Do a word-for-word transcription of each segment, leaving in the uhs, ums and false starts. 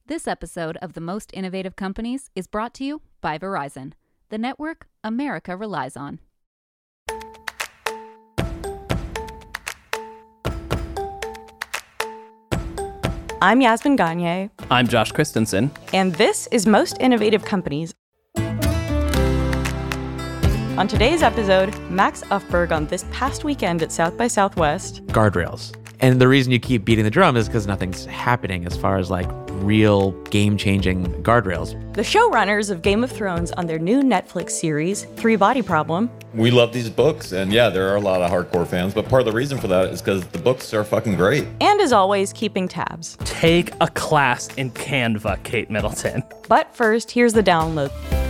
This episode of The Most Innovative Companies is brought to you by Verizon, the network America relies on. I'm Yasmin Gagne. I'm Josh Christensen. And this is Most Innovative Companies. On today's episode, Max Ufberg on this past weekend at South by Southwest. Guardrails. And the reason you keep beating the drum is because nothing's happening as far as like real game-changing guardrails. The showrunners of Game of Thrones on their new Netflix series, Three Body Problem. We love these books, and yeah, there are a lot of hardcore fans, but part of the reason for that is because the books are fucking great. And as always, keeping tabs. Take a class in Canva, Kate Middleton. But first, here's the download.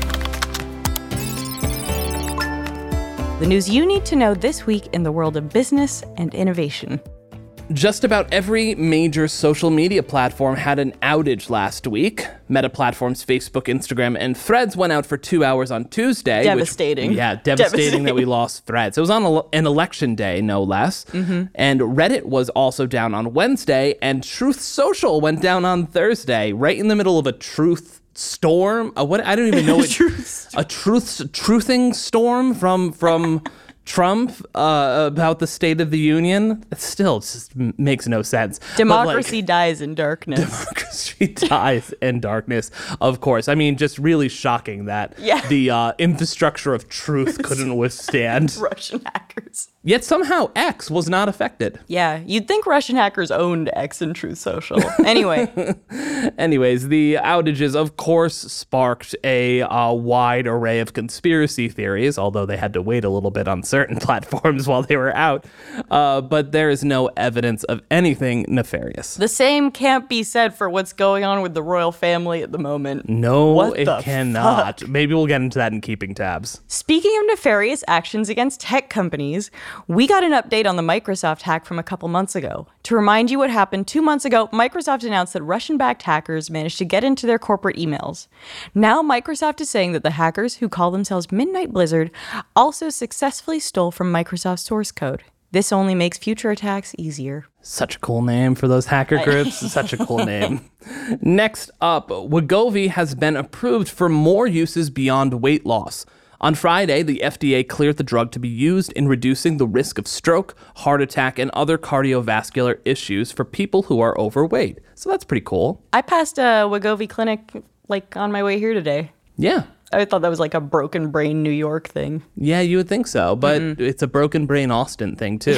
The news you need to know this week in the world of business and innovation. Just about every major social media platform had an outage last week. Meta platforms Facebook, Instagram, and Threads went out for two hours on Tuesday. Devastating. Which, yeah, devastating, devastating that we lost Threads. It was on a, an election day, no less. Mm-hmm. And Reddit was also down on Wednesday, and Truth Social went down on Thursday, right in the middle of a truth storm. A, what I don't even know. It, truth. A truth truthing storm from from. Trump uh, about the State of the Union. It still just m- makes no sense. Democracy like, dies in darkness. Democracy dies in darkness, of course. I mean, just really shocking that yeah. the uh, infrastructure of truth couldn't withstand Russian hackers. Yet somehow X was not affected. Yeah, you'd think Russian hackers owned X and Truth Social. Anyway. Anyways, the outages, of course, sparked a uh, wide array of conspiracy theories, although they had to wait a little bit on certain platforms while they were out. Uh, but there is no evidence of anything nefarious. The same can't be said for what's going on with the royal family at the moment. No, what it the cannot. Fuck? Maybe we'll get into that in keeping tabs. Speaking of nefarious actions against tech companies, we got an update on the Microsoft hack from a couple months ago. To remind you what happened, two months ago, Microsoft announced that Russian-backed hackers managed to get into their corporate emails. Now Microsoft is saying that the hackers, who call themselves Midnight Blizzard, also successfully stole from Microsoft source code. This only makes future attacks easier. Such a cool name for those hacker groups. Such a cool name. Next up, Wegovy has been approved for more uses beyond weight loss. On Friday, the F D A cleared the drug to be used in reducing the risk of stroke, heart attack, and other cardiovascular issues for people who are overweight. So that's pretty cool. I passed a Wegovy clinic like on my way here today. Yeah. I thought that was like a broken brain New York thing. Yeah, you would think so, but Mm-mm. it's a broken brain Austin thing too.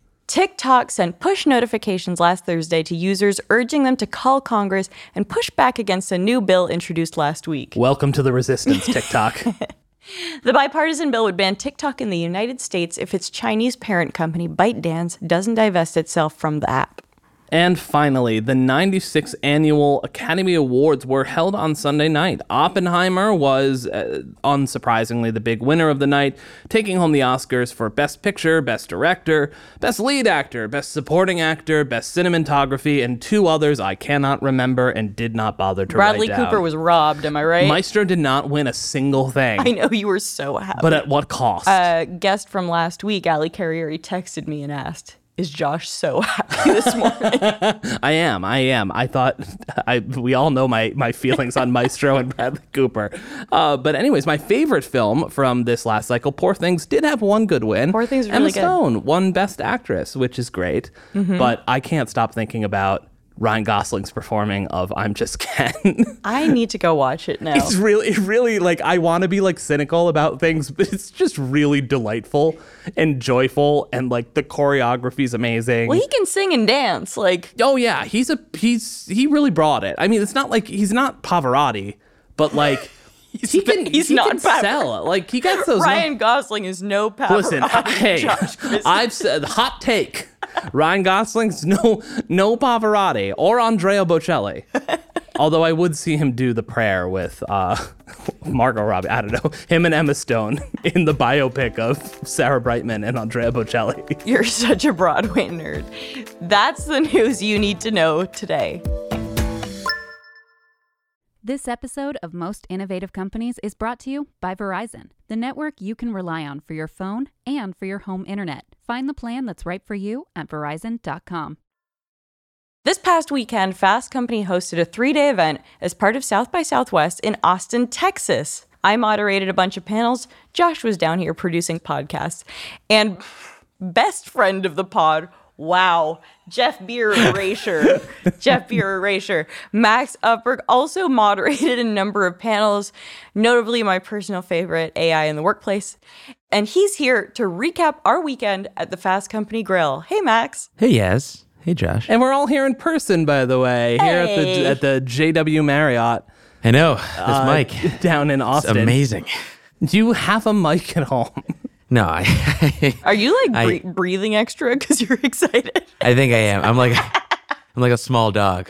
TikTok sent push notifications last Thursday to users urging them to call Congress and push back against a new bill introduced last week. Welcome to the resistance, TikTok. The bipartisan bill would ban TikTok in the United States if its Chinese parent company, ByteDance, doesn't divest itself from the app. And finally, the ninety-sixth Annual Academy Awards were held on Sunday night. Oppenheimer was, uh, unsurprisingly, the big winner of the night, taking home the Oscars for Best Picture, Best Director, Best Lead Actor, Best Supporting Actor, Best Cinematography, and two others I cannot remember and did not bother to Bradley write down. Cooper was robbed, am I right? Maestro did not win a single thing. I know, you were so happy. But at what cost? A guest from last week, Ali Carrieri, texted me and asked, is Josh so happy this morning? I am. I am. I thought I. We all know my my feelings on Maestro and Bradley Cooper. Uh, but anyways, my favorite film from this last cycle, Poor Things, did have one good win. Poor Things, really Emma good. Stone won Best Actress, which is great. Mm-hmm. But I can't stop thinking about Ryan Gosling's performing of I'm Just Ken. I need to go watch it now. It's really, really like, I want to be like cynical about things, but it's just really delightful and joyful, and like the choreography is amazing. Well, he can sing and dance, like. Oh yeah, he's a he's he really brought it. I mean, it's not like he's not Pavarotti, but like he's he can he's he not can Pavarotti. sell. Like he gets those. Ryan Gosling is no Pavarotti. Listen, hey, Josh Christensen. I've said hot take. Ryan Gosling's no no Pavarotti or Andrea Bocelli. Although I would see him do the prayer with uh, Margot Robbie. I don't know. Him and Emma Stone in the biopic of Sarah Brightman and Andrea Bocelli. You're such a Broadway nerd. That's the news you need to know today. This episode of Most Innovative Companies is brought to you by Verizon, the network you can rely on for your phone and for your home internet. Find the plan that's right for you at verizon dot com. This past weekend, Fast Company hosted a three-day event as part of South by Southwest in Austin, Texas. I moderated a bunch of panels. Josh was down here producing podcasts. And best friend of the pod, wow, Jeff Beer Erasure. Jeff Beer Erasure. Max Upberg also moderated a number of panels, notably my personal favorite, A I in the Workplace. And he's here to recap our weekend at the Fast Company Grill. Hey, Max. Hey, Yaz. Hey, Josh. And we're all here in person, by the way, here at Hey. the at the J W Marriott. I know. This uh, mic. down in It's Austin. amazing. Do you have a mic at home? No, I Are you like I- bre- breathing extra because you're excited? I think I am. I'm like I'm like a small dog.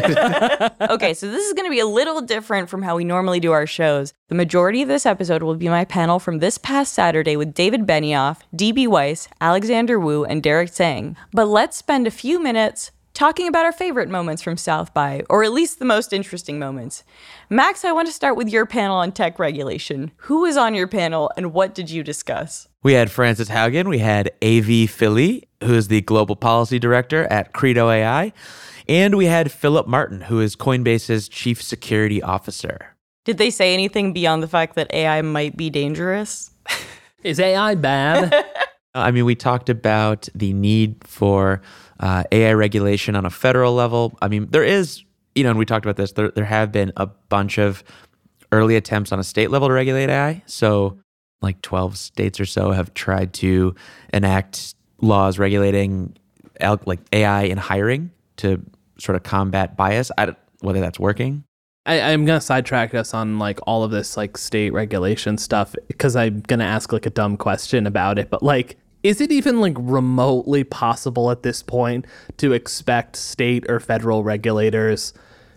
Okay, so this is going to be a little different from how we normally do our shows. The majority of this episode will be my panel from this past Saturday with David Benioff, D B Weiss, Alexander Wu, and Derek Tsang. But let's spend a few minutes talking about our favorite moments from South by, or at least the most interesting moments. Max, I want to start with your panel on tech regulation. Who was on your panel and what did you discuss? We had Frances Haugen. We had A V Philly, who is the global policy director at Credo A I. And we had Philip Martin, who is Coinbase's chief security officer. Did they say anything beyond the fact that A I might be dangerous? Is A I bad? I mean, we talked about the need for uh, A I regulation on a federal level. I mean, there is, you know, and we talked about this, there, there have been a bunch of early attempts on a state level to regulate A I. So like twelve states or so have tried to enact laws regulating al- like A I in hiring to sort of combat bias. I don't, whether that's working. I, I'm gonna sidetrack us on like all of this like state regulation stuff because I'm gonna ask like a dumb question about it. But like, is it even like remotely possible at this point to expect state or federal regulators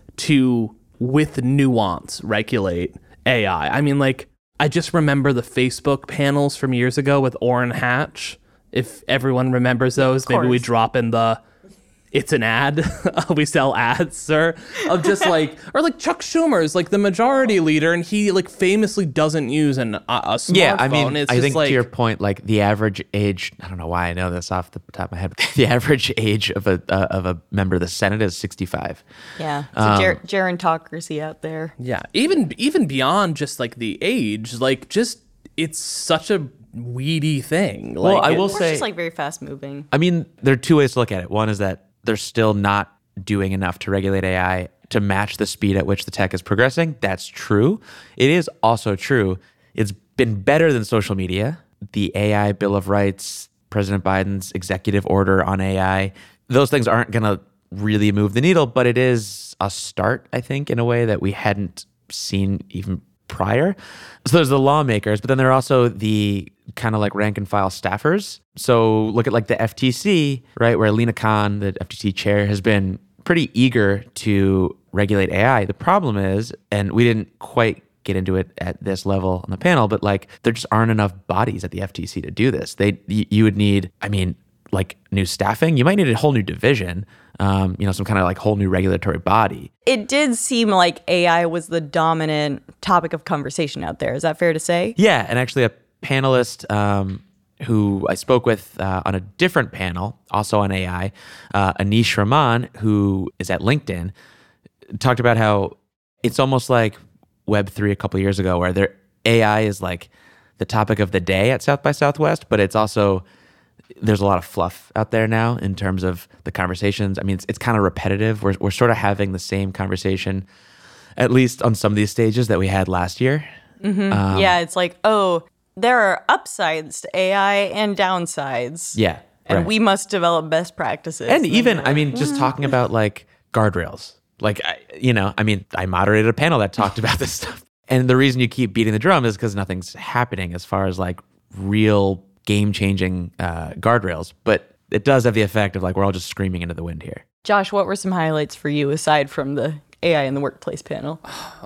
to, with nuance, regulate A I? I mean, like, I just remember the Facebook panels from years ago with Orrin Hatch. If everyone remembers those, maybe we course. drop in the it's an ad. We sell ads, sir. Of just like, or like Chuck Schumer's like the majority leader, and he like famously doesn't use an, a, a smartphone. Yeah, I mean, it's I just think like, to your point, like the average age, I don't know why I know this off the top of my head, but the average age of a uh, of a member of the Senate is sixty-five. Yeah, so Um, Ger- gerontocracy out there. yeah, even even beyond just like the age, like just it's such a weedy thing. Like, Well, I it- will Or it's say, just like very fast moving. I mean, there are two ways to look at it. One is that they're still not doing enough to regulate A I to match the speed at which the tech is progressing. That's true. It is also true. It's been better than social media. The A I Bill of Rights, President Biden's executive order on A I, those things aren't going to really move the needle, but it is a start, I think, in a way that we hadn't seen even prior. So there's the lawmakers, but then there are also the kind of like rank and file staffers. So look at like the F T C, right, where Lena Khan, the F T C chair, has been pretty eager to regulate A I. The problem is, and we didn't quite get into it at this level on the panel, but like there just aren't enough bodies at the F T C to do this. They, y- you would need, I mean, like new staffing. You might need a whole new division, um, you know, some kind of like whole new regulatory body. It did seem like A I was the dominant topic of conversation out there. Is that fair to say? Yeah, and actually a panelist um, who I spoke with uh, on a different panel, also on A I, uh, Anish Raman, who is at LinkedIn, talked about how it's almost like Web three a couple of years ago, where their A I is like the topic of the day at South by Southwest, but it's also, there's a lot of fluff out there now in terms of the conversations. I mean, it's, it's kind of repetitive. We're, we're sort of having the same conversation, at least on some of these stages that we had last year. Um, yeah, it's like, oh, there are upsides to A I and downsides. Yeah. And right. we must develop best practices. And even, I mean, just talking about like guardrails, like, I, you know, I mean, I moderated a panel that talked about this stuff. And the reason you keep beating the drum is because nothing's happening as far as like real game changing uh, guardrails. But it does have the effect of like, we're all just screaming into the wind here. Josh, what were some highlights for you aside from the A I in the workplace panel?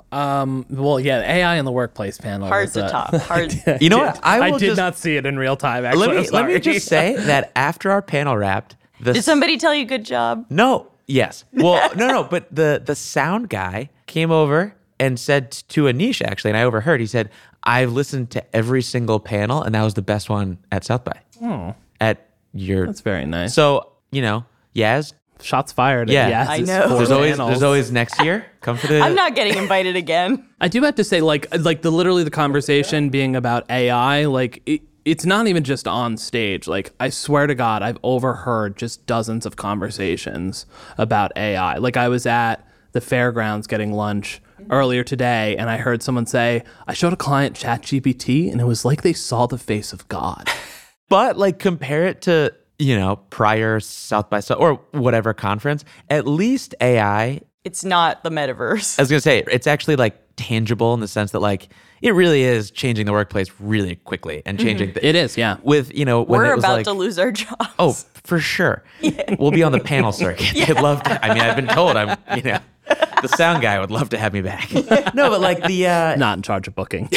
um, well, yeah, A I in the workplace panel. Hard was, to uh, top. Hard. You know what? I, I, will did just, not see it in real time. Actually, Let me, I'm let me sorry. just say that after our panel wrapped, the Did somebody tell you good job? No. Yes. Well, no, no. But the the sound guy came over and said to Anish, actually, and I overheard, he said, I've listened to every single panel, and that was the best one at South by. Oh, At your. that's very nice. So, you know, Yaz, Shots fired. Yeah. Yes, I it's know. four There's always panels. there's always next year. Come for the. I'm not getting invited again. I do have to say, like, like the literally the conversation being about A I, like it, it's not even just on stage. Like, I swear to God, I've overheard just dozens of conversations about A I. Like, I was at the fairgrounds getting lunch earlier today, and I heard someone say, I showed a client ChatGPT, and it was like they saw the face of God. But like compare it to, you know, prior South by South or whatever conference, at least A I, It's not the metaverse. I was going to say, it's actually like tangible in the sense that like it really is changing the workplace really quickly and changing. The, It is, yeah. with, you know, when We're it was about like, to lose our jobs. oh, for sure. We'll be on the panel circuit. They'd love to. I mean, I've been told I'm, you know, the sound guy would love to have me back. No, but like the, uh, Not in charge of booking.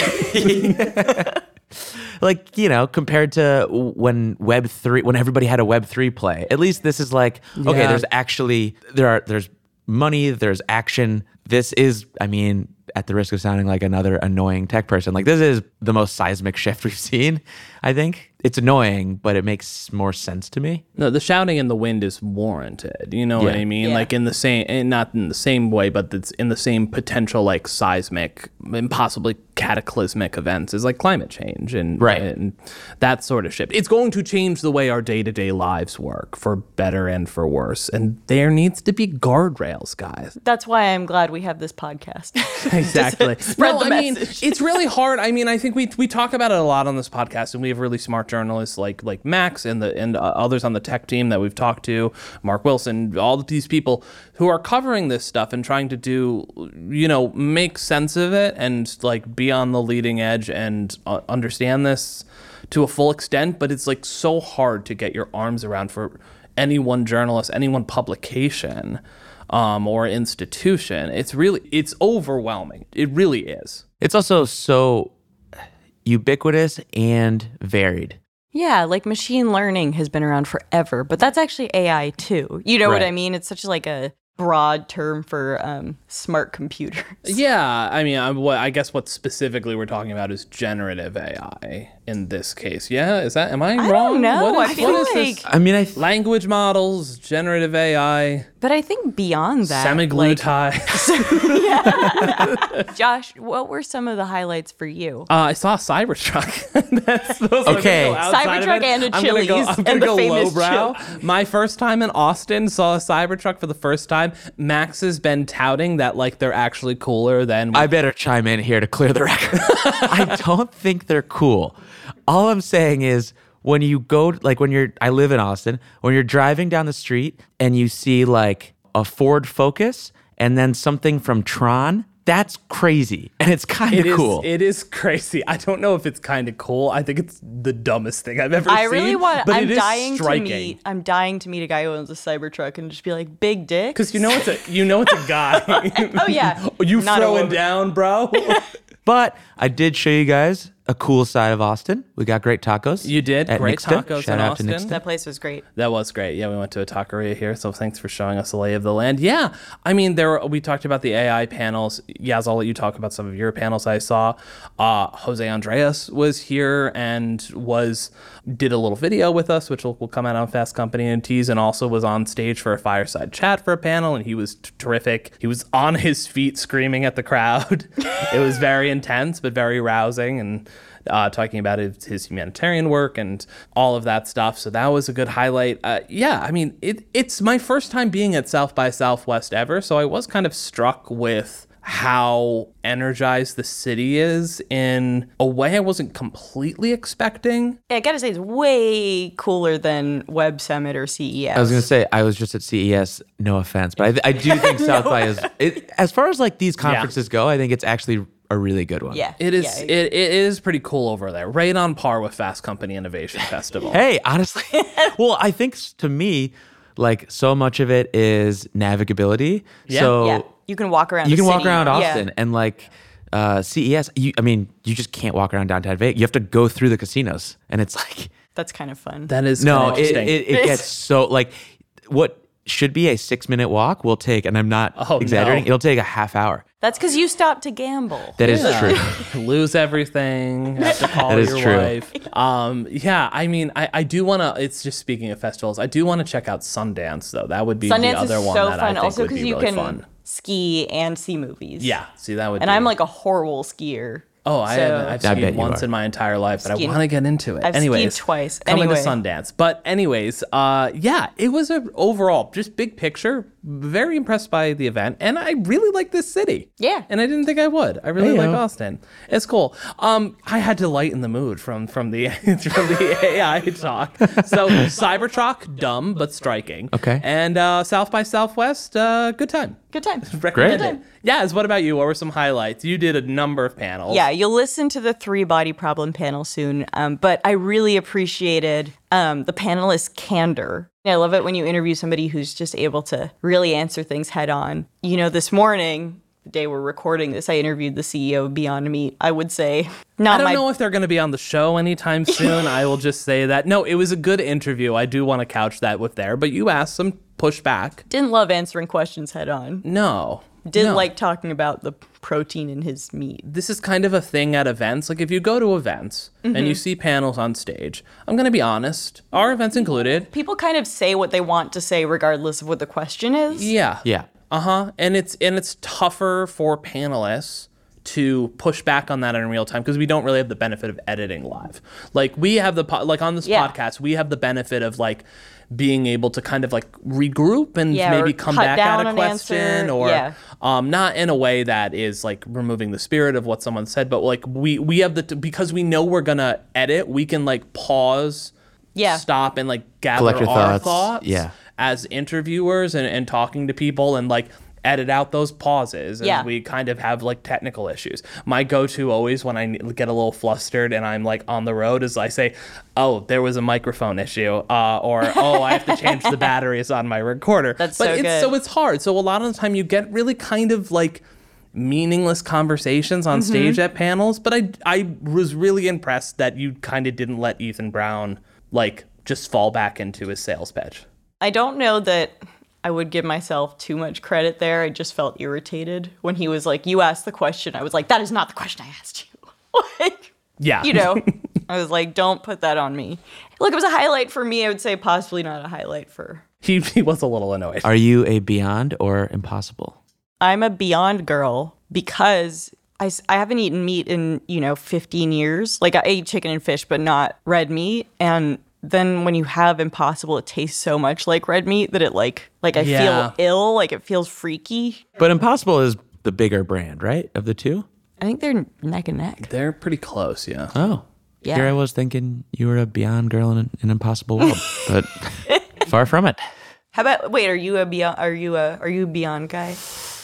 like, you know, compared to when Web three, when everybody had a Web three play, at least this is like, okay, Yeah. there's actually, there are, there's money, there's action. This is, I mean, at the risk of sounding like another annoying tech person, like this is the most seismic shift we've seen, I think. It's annoying, but it makes more sense to me. No, the shouting in the wind is warranted. You know what Yeah. I mean? Yeah. Like in the same, and not in the same way, but it's in the same potential, like seismic and possibly cataclysmic events is like climate change and, Right. and that sort of shift. It's going to change the way our day-to-day lives work for better and for worse. And there needs to be guardrails, guys. That's why I'm glad we have this podcast. Exactly. Spread no, the I mean, message. it's really hard. I mean, I think we we talk about it a lot on this podcast, and we have really smart journalists like like Max and the and uh, others on the tech team that we've talked to, Mark Wilson, all of these people who are covering this stuff and trying to do, you know, make sense of it and like be on the leading edge and uh, understand this to a full extent. But it's like so hard to get your arms around for any one journalist, any one publication. Um, or institution. It's really, it's overwhelming. It really is. It's also so ubiquitous and varied. Yeah, like machine learning has been around forever, but that's actually A I too. You know what Right. I mean? It's such like a broad term for um, smart computers. Yeah, I mean, I, what, I guess what specifically we're talking about is generative A I in this case. Yeah, is that, am I, I wrong? don't know. What I is, feel what is like- this? I mean, I th- Language models, generative A I, But I think beyond that, like, semaglutide. Josh, what were some of the highlights for you? Uh, I saw a Cybertruck. That's those are Okay. gonna go outside of Cybertruck it. and a I'm gonna go, Chili's I'm gonna and the go famous lowbrow. My first time in Austin saw a Cybertruck for the first time. Max has been touting that like they're actually cooler than. I better chime in here to clear the record. I don't think they're cool. All I'm saying is when you go, like when you're, I live in Austin, when you're driving down the street and you see like a Ford Focus and then something from Tron, that's crazy. And it's kind It of is, cool. it is crazy. I don't know if it's kind of cool. I think it's the dumbest thing I've ever I seen. really want. but I'm it is dying striking. to meet. I'm dying to meet a guy who owns a Cybertruck and just be like, big dick. Because you know it's a you know it's a guy. Oh yeah. you Not a throwing woman. down, bro? But I did show you guys a cool side of Austin. We got great tacos. You did. at Great Nixta. tacos Shout in out Austin. to Nixta. That place was great. That was great. Yeah, we went to a taqueria here, so thanks for showing us the lay of the land. Yeah, I mean, there were, we talked about the A I panels. Yaz, I'll let you talk about some of your panels I saw. Uh, Jose Andreas was here and was did a little video with us, which will, will come out on Fast Company and Tease, and also was on stage for a fireside chat for a panel, and he was t- terrific. He was on his feet screaming at the crowd. It was very intense, but very rousing, and Uh, talking about his, his humanitarian work and all of that stuff. So that was a good highlight. Uh, yeah, I mean, it, it's my first time being at South by Southwest ever, so I was kind of struck with how energized the city is in a way I wasn't completely expecting. Yeah, I gotta say, it's way cooler than Web Summit or C E S. I was gonna say I was just at C E S. No offense, but I, I do think South by is it, as far as like these conferences go. I think it's actually a really good one. Yeah. It is yeah. it, it is pretty cool over there, right on par with Fast Company Innovation Festival. Hey, honestly, well, I think s- to me, like so much of it is navigability. Yeah. So Yeah. You can walk around you the can walk city. around Yeah. Austin and like uh, C E S. You, I mean, you just can't walk around downtown Vegas. You have to go through the casinos, and it's like That's kind of fun. That is no, kind of it, interesting. it, it gets so like what should be a six minute walk will take, and I'm not Oh, exaggerating, no. it'll take a half hour. That's because you stopped to gamble. That is Yeah. true. Lose everything, have to call That is your true. wife. Um, yeah, I mean, I, I do want to, it's just speaking of festivals, I do want to check out Sundance, though. That would be the Sundance other is one so that fun, I think also would be because you really can fun. ski and see movies. Yeah, see, that would And be. I'm like a horrible skier. Oh, I so- haven't. I've I bet skied you once are. in my entire life, but Skied- I want to get into it. I've anyways, skied twice. Coming Anyway. to Sundance, but anyways, uh, yeah, it was a overall just big picture. Very impressed by the event, and I really like this city. Yeah. and I didn't think I would. I really Hey-o. like Austin. It's cool. Um, I had to lighten the mood from from the from the A I talk. So Cybertruck, dumb but striking. Okay. and uh, South by Southwest, uh, good time. Good time. Recommend Great. it. Yaz, what about you? What were some highlights? You did a number of panels. Yeah, you'll listen to the three body problem panel soon. Um, but I really appreciated um, the panelist's candor. I love it when you interview somebody who's just able to really answer things head on. You know, this morning, the day we're recording this, I interviewed the C E O of Beyond Meat. I would say not I don't my know if they're going to be on the show anytime soon. I will just say that. No, it was a good interview. I do want to couch that with there, but you asked some pushback. didn't love answering questions head on. No. Didn't no. like talking about the protein in his meat. This is kind of a thing at events. Like if you go to events Mm-hmm. and you see panels on stage, I'm going to be honest, our events included. People kind of say what they want to say regardless of what the question is. Yeah. Yeah. Uh-huh. And it's and it's tougher for panelists to push back on that in real time because we don't really have the benefit of editing live. Like we have the po- like on this Yeah. podcast, we have the benefit of like being able to kind of like regroup and Yeah, maybe or come cut back down at a an question answer. or Yeah. um not in a way that is like removing the spirit of what someone said, but like we we have the t- because we know we're going to edit, we can like pause, Yeah. stop and like gather Collect your our thoughts. thoughts Yeah. as interviewers and, and talking to people and like edit out those pauses as Yeah. we kind of have like technical issues. My go-to always when I get a little flustered and I'm like on the road is I say, oh, there was a microphone issue, uh, or oh, I have to change the batteries on my recorder. That's but so it's good. so it's hard. So a lot of the time you get really kind of like meaningless conversations on stage at panels, but I I was really impressed that you kind of didn't let Ethan Brown like just fall back into his sales pitch. I don't know that I would give myself too much credit there. I just felt irritated when he was like, you asked the question. I was like, that is not the question I asked you. Like, Yeah. you know, I was like, don't put that on me. Look, it was a highlight for me. I would say possibly not a highlight for. he he was a little annoyed. Are you a Beyond or Impossible? I'm a Beyond girl because I, s- I haven't eaten meat in, you know, fifteen years. Like I eat chicken and fish, but not red meat. And then when you have Impossible, it tastes so much like red meat that it like, like I Yeah. feel ill, like it feels freaky. But Impossible is the bigger brand, right? Of the two? I think they're neck and neck. They're pretty close, yeah. Oh. Yeah. Here I was thinking you were a Beyond girl in an, an impossible world, but far from it. How about wait? Are you a beyond? Are you a are you a Beyond guy?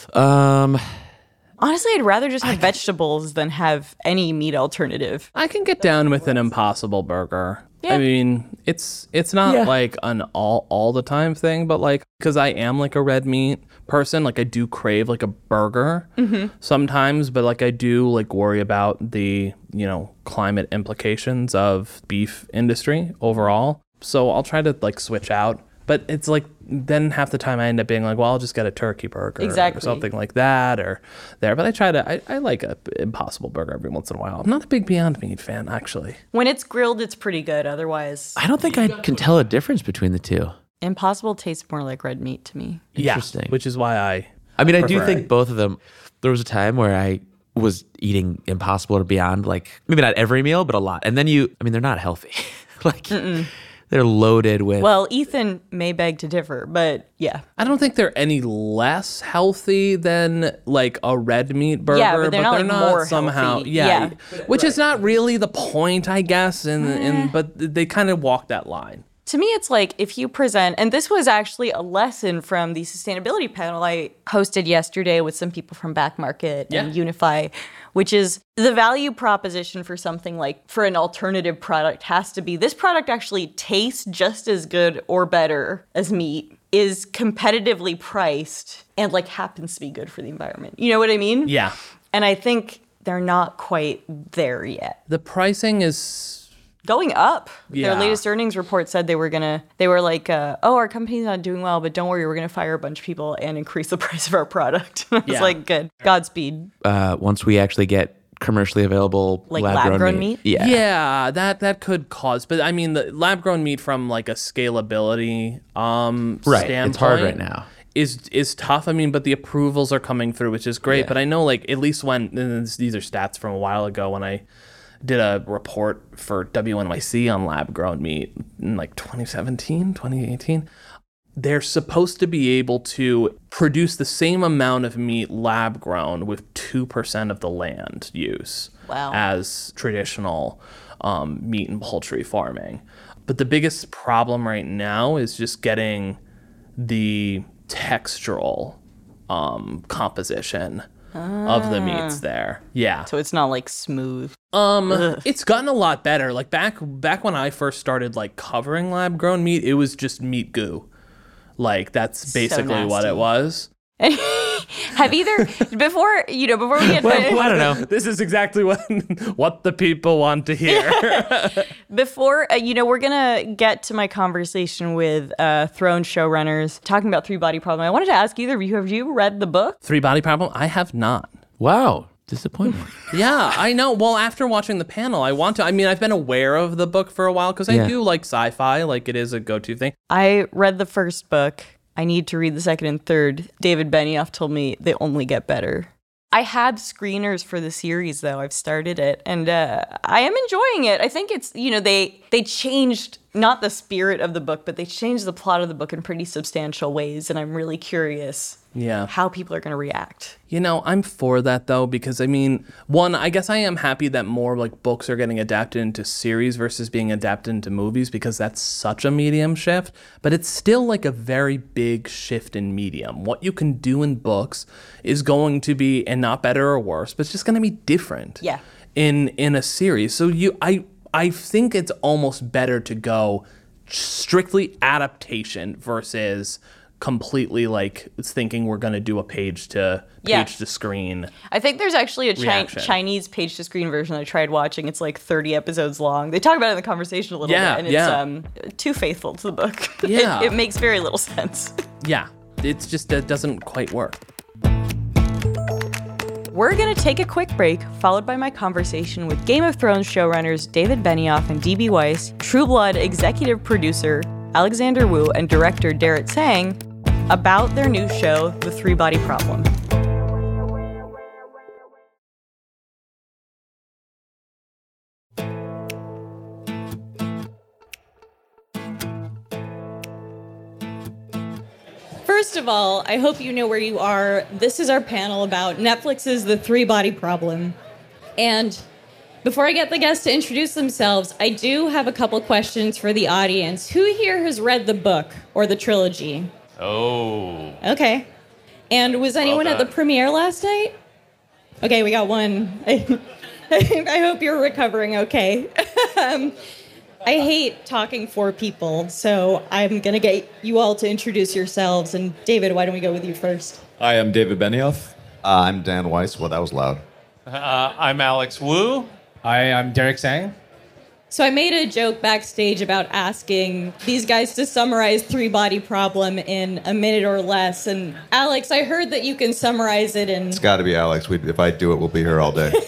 Um, Honestly, I'd rather just have vegetables than have any meat alternative. I can get down with an Impossible Burger. Yeah. I mean, it's it's not Yeah. like an all all the time thing, but like because I am like a red meat person, like I do crave like a burger sometimes, but like I do like worry about the you know climate implications of beef industry overall. So I'll try to like switch out. But it's like then half the time I end up being like, well, I'll just get a turkey burger Exactly. or something like that or there. But I try to, I, I like a Impossible Burger every once in a while. I'm not a big Beyond Meat fan, actually. When it's grilled, it's pretty good. Otherwise, I don't think I can tell a difference between the two. Impossible tastes more like red meat to me. Interesting. Yeah, which is why I. I mean, I do prefer think it. both of them. There was a time where I was eating Impossible or Beyond, like maybe not every meal, but a lot. And then you, I mean, they're not healthy. like they're loaded with. Well, Ethan may beg to differ, but yeah, I don't think they're any less healthy than like a red meat burger, Yeah, but they're not, like, more somehow. healthy. Yeah, Yeah. which is not really the point, I guess. And and but they kind of walk that line. to me, it's like if you present, and this was actually a lesson from the sustainability panel I hosted yesterday with some people from Back Market and Yeah. Unify, which is the value proposition for something like for an alternative product has to be this product actually tastes just as good or better as meat, is competitively priced, and like happens to be good for the environment. You know what I mean? Yeah, And I think they're not quite there yet. the pricing is going up. Yeah. Their latest earnings report said they were gonna, they were like, uh, oh, our company's not doing well, but don't worry, we're gonna fire a bunch of people and increase the price of our product. I was Yeah. like, good. Godspeed. Uh, once we actually get commercially available Like lab-grown, lab-grown meat. meat? Yeah. Yeah, that that could cause, but I mean, the lab-grown meat from like a scalability um, Right. standpoint, It's hard right now. Is is tough. I mean, but the approvals are coming through, which is great. Yeah. But I know, like, at least when and this- these are stats from a while ago when I did a report for W N Y C on lab-grown meat in like twenty seventeen, twenty eighteen. They're supposed to be able to produce the same amount of meat lab grown with two percent of the land use Wow. as traditional um, meat and poultry farming. But the biggest problem right now is just getting the textural um, composition of the meats there. Yeah. So it's not like smooth. Um, it's gotten a lot better. Like back back when I first started like covering lab grown meat, it was just meat goo. Like that's basically what nasty. it was. Have either, before, you know, before we get I don't know. This is exactly what what the people want to hear. Before, uh, you know, we're going to get to my conversation with uh, Throne showrunners talking about Three Body Problem. I wanted to ask either of you, have you read the book? Three Body Problem? I have not. Wow. Disappointment. Yeah, I know. Well, after watching the panel, I want to. I mean, I've been aware of the book for a while because I Yeah. do like sci-fi. Like it is a go-to thing. I read the first book. I need to read the second and third. David Benioff told me they only get better. I had screeners for the series, though. I've started it, and uh, I am enjoying it. I think it's, you know, they they changed, not the spirit of the book, but they changed the plot of the book in pretty substantial ways, and I'm really curious Yeah. how people are going to react. You know, I'm for that though, because I mean, one, I guess I am happy that more like books are getting adapted into series versus being adapted into movies because that's such a medium shift, but it's still like a very big shift in medium. What you can do in books is going to be, and not better or worse, but it's just going to be different. Yeah. In in a series. So you I I think it's almost better to go strictly adaptation versus completely like thinking we're going to do a page to page Yeah. to screen. I think there's actually a chi- Reaction. Chinese page-to-screen version I tried watching. It's like thirty episodes long. They talk about it in the conversation a little Yeah, bit, and it's yeah. um, too faithful to the book. Yeah. it, it makes very little sense. Yeah, it's just it doesn't quite work. We're going to take a quick break, followed by my conversation with Game of Thrones showrunners David Benioff and D B Weiss, True Blood executive producer Alexander Wu, and director Darrett Sang about their new show, The Three Body Problem. First of all, I hope you know where you are. This is our panel about Netflix's The Three Body Problem. And before I get the guests to introduce themselves, I do have a couple questions for the audience. Who here has read the book or the trilogy? Oh. Okay. And was anyone at the done. premiere last night? Okay, we got one. I, I hope you're recovering okay. um, I hate talking for people, so I'm going to get you all to introduce yourselves. And David, why don't we go with you first? Hi, I'm David Benioff. Uh, I'm Dan Weiss. Well, that was loud. Uh, I'm Alex Wu. Hi, I'm Derek Sang. So I made a joke backstage about asking these guys to summarize Three Body Problem in a minute or less. And Alex, I heard that you can summarize it in It's got to be Alex. We, if I do it, we'll be here all day.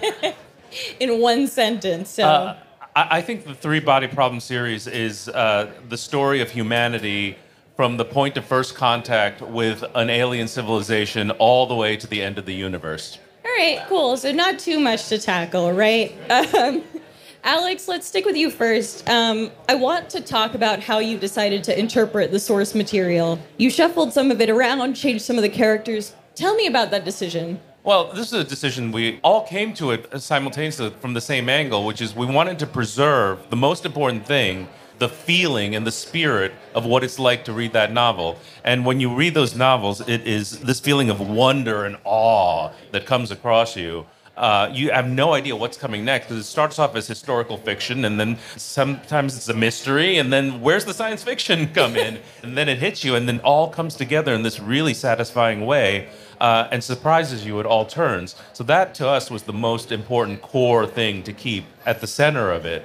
in one sentence. So Uh, I, I think the Three Body Problem series is uh, the story of humanity from the point of first contact with an alien civilization all the way to the end of the universe. all right, cool. So not too much to tackle, right? Um, Alex, let's stick with you first. Um, I want to talk about how you decided to interpret the source material. You shuffled some of it around, changed some of the characters. Tell me about that decision. Well, this is a decision we all came to it simultaneously from the same angle, which is we wanted to preserve the most important thing, the feeling and the spirit of what it's like to read that novel. And when you read those novels, it is this feeling of wonder and awe that comes across you. Uh, you have no idea what's coming next because it starts off as historical fiction, and then sometimes it's a mystery, and then where's the science fiction come in? And then it hits you, and then all comes together in this really satisfying way. Uh, and surprises you at all turns. So that, to us, was the most important core thing to keep at the center of it.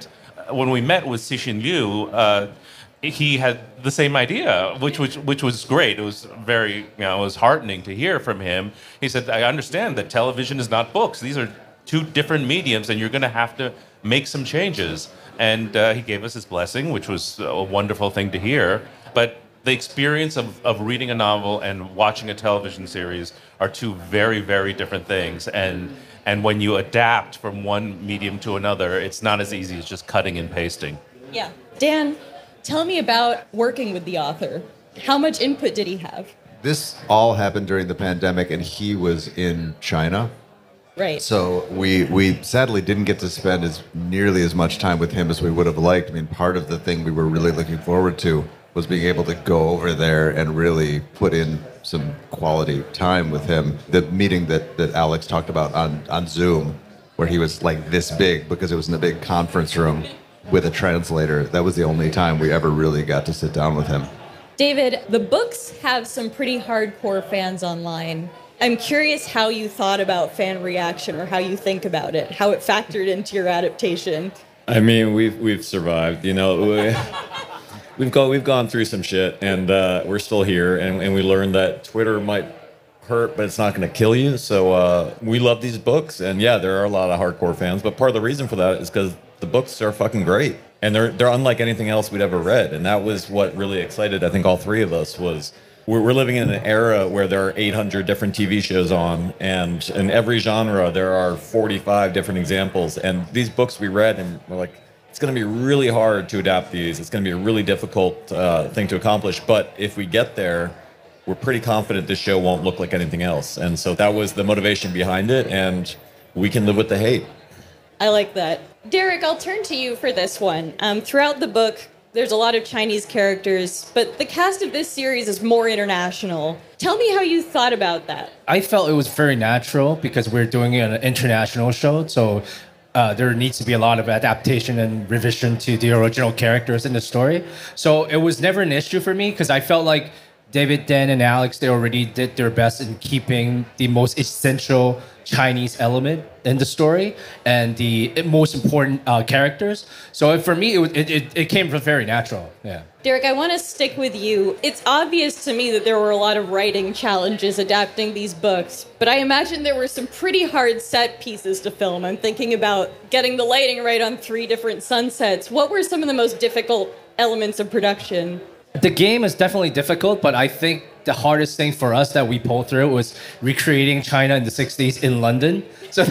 when we met with Cixin Liu, uh, he had the same idea, which was which was great. It was very, you know, it was heartening to hear from him. He said, "I understand that television is not books. These are two different mediums, and you're going to have to make some changes." And uh, he gave us his blessing, which was a wonderful thing to hear. But the experience of, of reading a novel and watching a television series are two very, very different things. And and when you adapt from one medium to another, it's not as easy as just cutting and pasting. Yeah. Dan, tell me about working with the author. How much input did he have? This all happened during the pandemic, and he was in China. Right. So we we sadly didn't get to spend as nearly as much time with him as we would have liked. I mean, part of the thing we were really looking forward to was being able to go over there and really put in some quality time with him. The meeting that, that Alex talked about on, on Zoom, where he was like this big because it was in a big conference room with a translator, that was the only time we ever really got to sit down with him. David, the books have some pretty hardcore fans online. I'm curious how you thought about fan reaction or how you think about it, how it factored into your adaptation. I mean, we've we've survived. You know, we, we've gone we've gone through some shit, and uh, we're still here. And, and we learned that Twitter might hurt, but it's not going to kill you. So uh, we love these books, and yeah, there are a lot of hardcore fans. But part of the reason for that is because the books are fucking great, and they're they're unlike anything else we'd ever read. And that was what really excited, I think, all three of us was. We're living in an era where there are eight hundred different T V shows on, and in every genre there are forty-five different examples. And these books we read, and we're like, it's going to be really hard to adapt these. It's going to be a really difficult uh, thing to accomplish. But if we get there, we're pretty confident this show won't look like anything else. And so that was the motivation behind it, and we can live with the hate. I like that. Derek, I'll turn to you for this one. Um, throughout the book, there's a lot of Chinese characters, but the cast of this series is more international. Tell me how you thought about that. I felt it was very natural because we're doing an international show, so uh, there needs to be a lot of adaptation and revision to the original characters in the story. So it was never an issue for me because I felt like David, Dan, and Alex, they already did their best in keeping the most essential Chinese element in the story and the most important uh, characters. So for me, it, it, it came very natural. Yeah. Derek, I want to stick with you. It's obvious to me that there were a lot of writing challenges adapting these books, but I imagine there were some pretty hard set pieces to film. I'm thinking about getting the lighting right on three different sunsets. What were some of the most difficult elements of production? The game is definitely difficult, but I think the hardest thing for us that we pulled through was recreating China in the sixties in London. So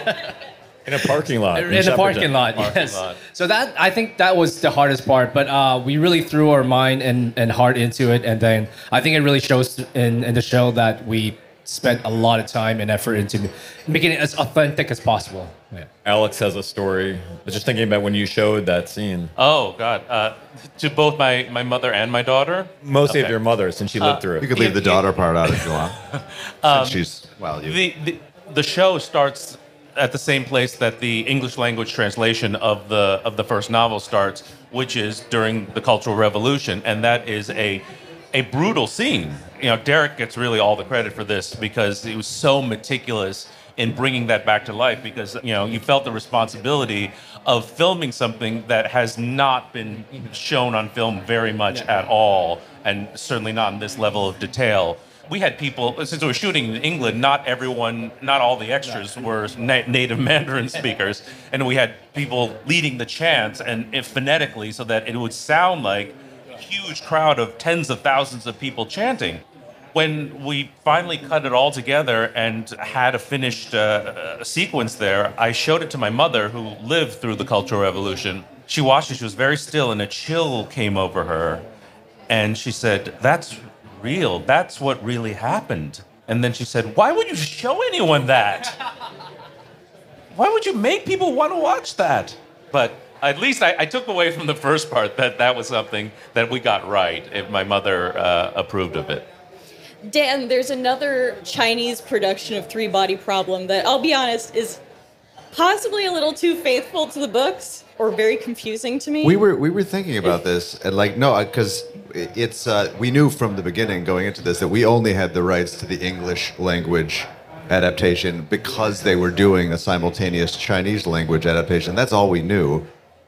in a parking lot. In, in a parking lot, parking yes. Lot. So that I think that was the hardest part, but uh, we really threw our mind and, and heart into it, and then I think it really shows in, in the show that we spent a lot of time and effort into making it as authentic as possible. Yeah. Alex has a story. I was just thinking about when you showed that scene. Oh, God. Uh, to both my, my mother and my daughter? Mostly okay. of your mother, since she lived uh, through it. You could leave the daughter part out if you want. um, since she's, well, you... The, the, the show starts at the same place that the English language translation of the of the first novel starts, which is during the Cultural Revolution, and that is a a brutal scene. You know, Derek gets really all the credit for this because he was so meticulous in bringing that back to life, because, you know, you felt the responsibility of filming something that has not been shown on film very much at all, and certainly not in this level of detail. We had people, since we were shooting in England, not everyone, not all the extras were na- native Mandarin speakers, and we had people leading the chants and if phonetically so that it would sound like a huge crowd of tens of thousands of people chanting. When we finally cut it all together and had a finished uh, sequence there, I showed it to my mother, who lived through the Cultural Revolution. She watched it, she was very still, and a chill came over her. And she said, "That's real, that's what really happened." And then she said, "Why would you show anyone that? Why would you make people want to watch that?" But at least I, I took away from the first part that that was something that we got right, if my mother uh, approved of it. Dan, there's another Chinese production of Three Body Problem that, I'll be honest, is possibly a little too faithful to the books or very confusing to me. We were we were thinking about this, and like, no, because it's uh, we knew from the beginning going into this that we only had the rights to the English language adaptation because they were doing a simultaneous Chinese language adaptation. That's all we knew.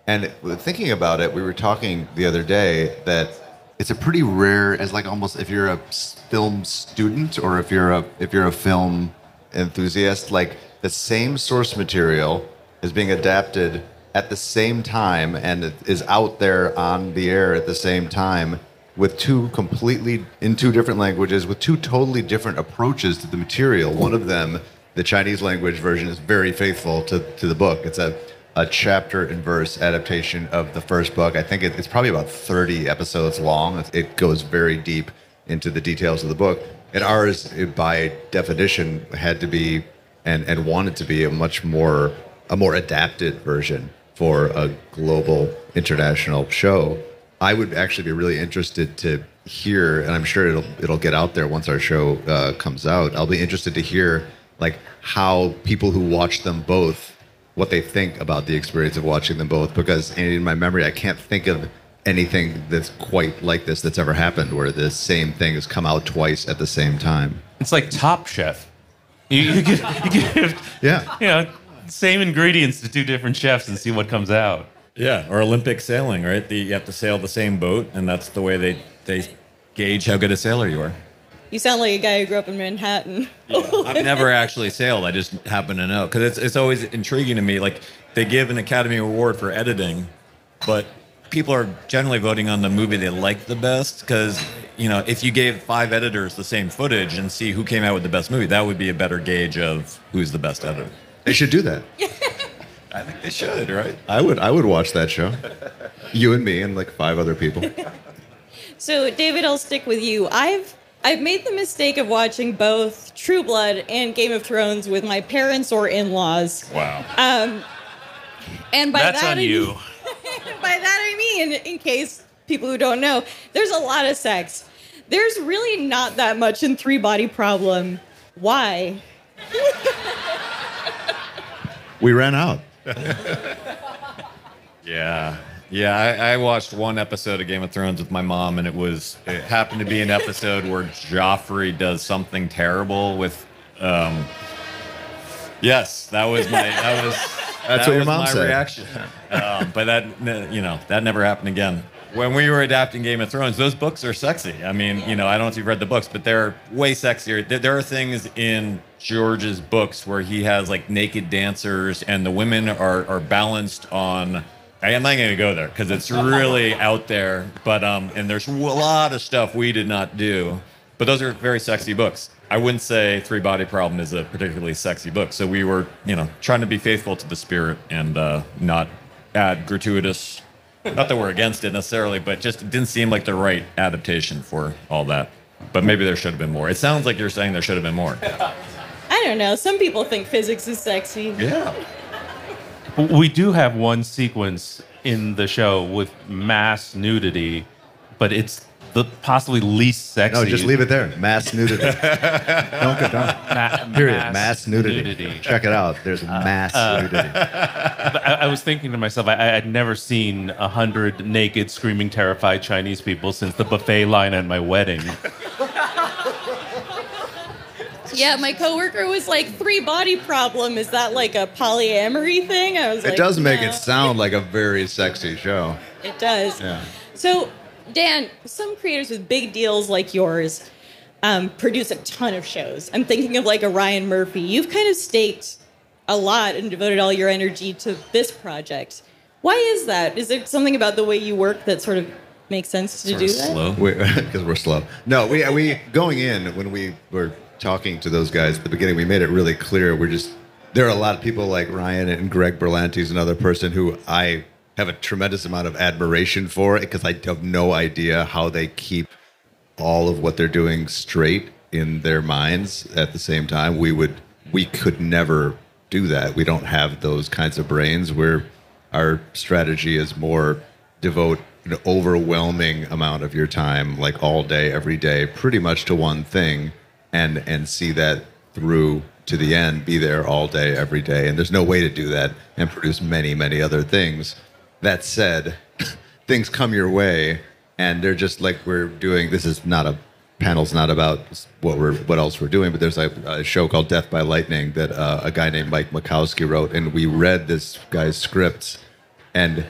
And thinking about it, we were talking the other day that it's a pretty rare, as like almost if you're a film student or if you're a if you're a film enthusiast, like the same source material is being adapted at the same time and it is out there on the air at the same time with two completely in two different languages with two totally different approaches to the material. One of them, the Chinese language version, is very faithful to, to the book. It's a a chapter and verse adaptation of the first book. I think it, it's probably about thirty episodes long. It, it goes very deep into the details of the book. And ours, it, by definition, had to be and, and wanted to be a much more a more adapted version for a global international show. I would actually be really interested to hear, and I'm sure it'll it'll get out there once our show uh, comes out. I'll be interested to hear like how people who watch them both, what they think about the experience of watching them both, because in my memory, I can't think of anything that's quite like this that's ever happened, where the same thing has come out twice at the same time. It's like Top Chef. You, you, give, you give, yeah, you know, same ingredients to two different chefs and see what comes out. Yeah, or Olympic sailing, right? The, you have to sail the same boat, and that's the way they they gauge how good a sailor you are. You sound like a guy who grew up in Manhattan. Yeah. I've never actually sailed. I just happen to know. Because it's, it's always intriguing to me. Like, they give an Academy Award for editing, but people are generally voting on the movie they like the best. Because, you know, if you gave five editors the same footage and see who came out with the best movie, that would be a better gauge of who's the best editor. They should do that. I think they should, right? I would I would watch that show. You and me and like five other people. So, David, I'll stick with you. I've I've made the mistake of watching both True Blood and Game of Thrones with my parents or in-laws. Wow. Um, and by That's that on I you. Mean, by that I mean, in case people who don't know, there's a lot of sex. There's really not that much in Three Body Problem. Why? We ran out. Yeah. Yeah, I, I watched one episode of Game of Thrones with my mom, and it was it happened to be an episode where Joffrey does something terrible with. Um, yes, that was my that was That's that what your was mom my said. reaction. Um, but that you know that never happened again. When we were adapting Game of Thrones, those books are sexy. I mean, you know, I don't know if you've read the books, but they're way sexier. There, there are things in George's books where he has like naked dancers, and the women are are balanced on. I'm not going to go there because it's really out there, but um, and there's a lot of stuff we did not do, but those are very sexy books. I wouldn't say Three Body Problem is a particularly sexy book, so we were, you know, trying to be faithful to the spirit and uh, not add gratuitous. Not that we're against it necessarily, but just it didn't seem like the right adaptation for all that. But maybe there should have been more. It sounds like you're saying there should have been more. I don't know. Some people think physics is sexy. Yeah. We do have one sequence in the show with mass nudity, but it's the possibly least sexy. No, just leave it there. Mass nudity. Don't go down. Ma- Period. mass Mass nudity. nudity. Check it out. There's mass uh, nudity. But I, I was thinking to myself, I, I'd never seen a hundred naked, screaming, terrified Chinese people since the buffet line at my wedding. Yeah, my coworker was like, Three Body Problem, is that like a polyamory thing? I was It like, does make no. it sound like a very sexy show. It does. Yeah. So, Dan, some creators with big deals like yours um, produce a ton of shows. I'm thinking of like a Ryan Murphy. You've kind of staked a lot and devoted all your energy to this project. Why is that? Is there something about the way you work that sort of makes sense to Sort do of that? slow. Because we're slow. No, we we going in when we were talking to those guys at the beginning, we made it really clear. We're just there are a lot of people like Ryan and Greg Berlanti's another person who I have a tremendous amount of admiration for because I have no idea how they keep all of what they're doing straight in their minds at the same time. We would we could never do that. We don't have those kinds of brains. We're our strategy is more devote an overwhelming amount of your time, like all day, every day, pretty much to one thing, and and see that through to the end, be there all day, every day. And there's no way to do that and produce many, many other things. That said, things come your way, and they're just like we're doing. This is not a panel's not about what we're what else we're doing, but there's a, a show called Death by Lightning that uh, a guy named Mike Makowski wrote, and we read this guy's scripts, and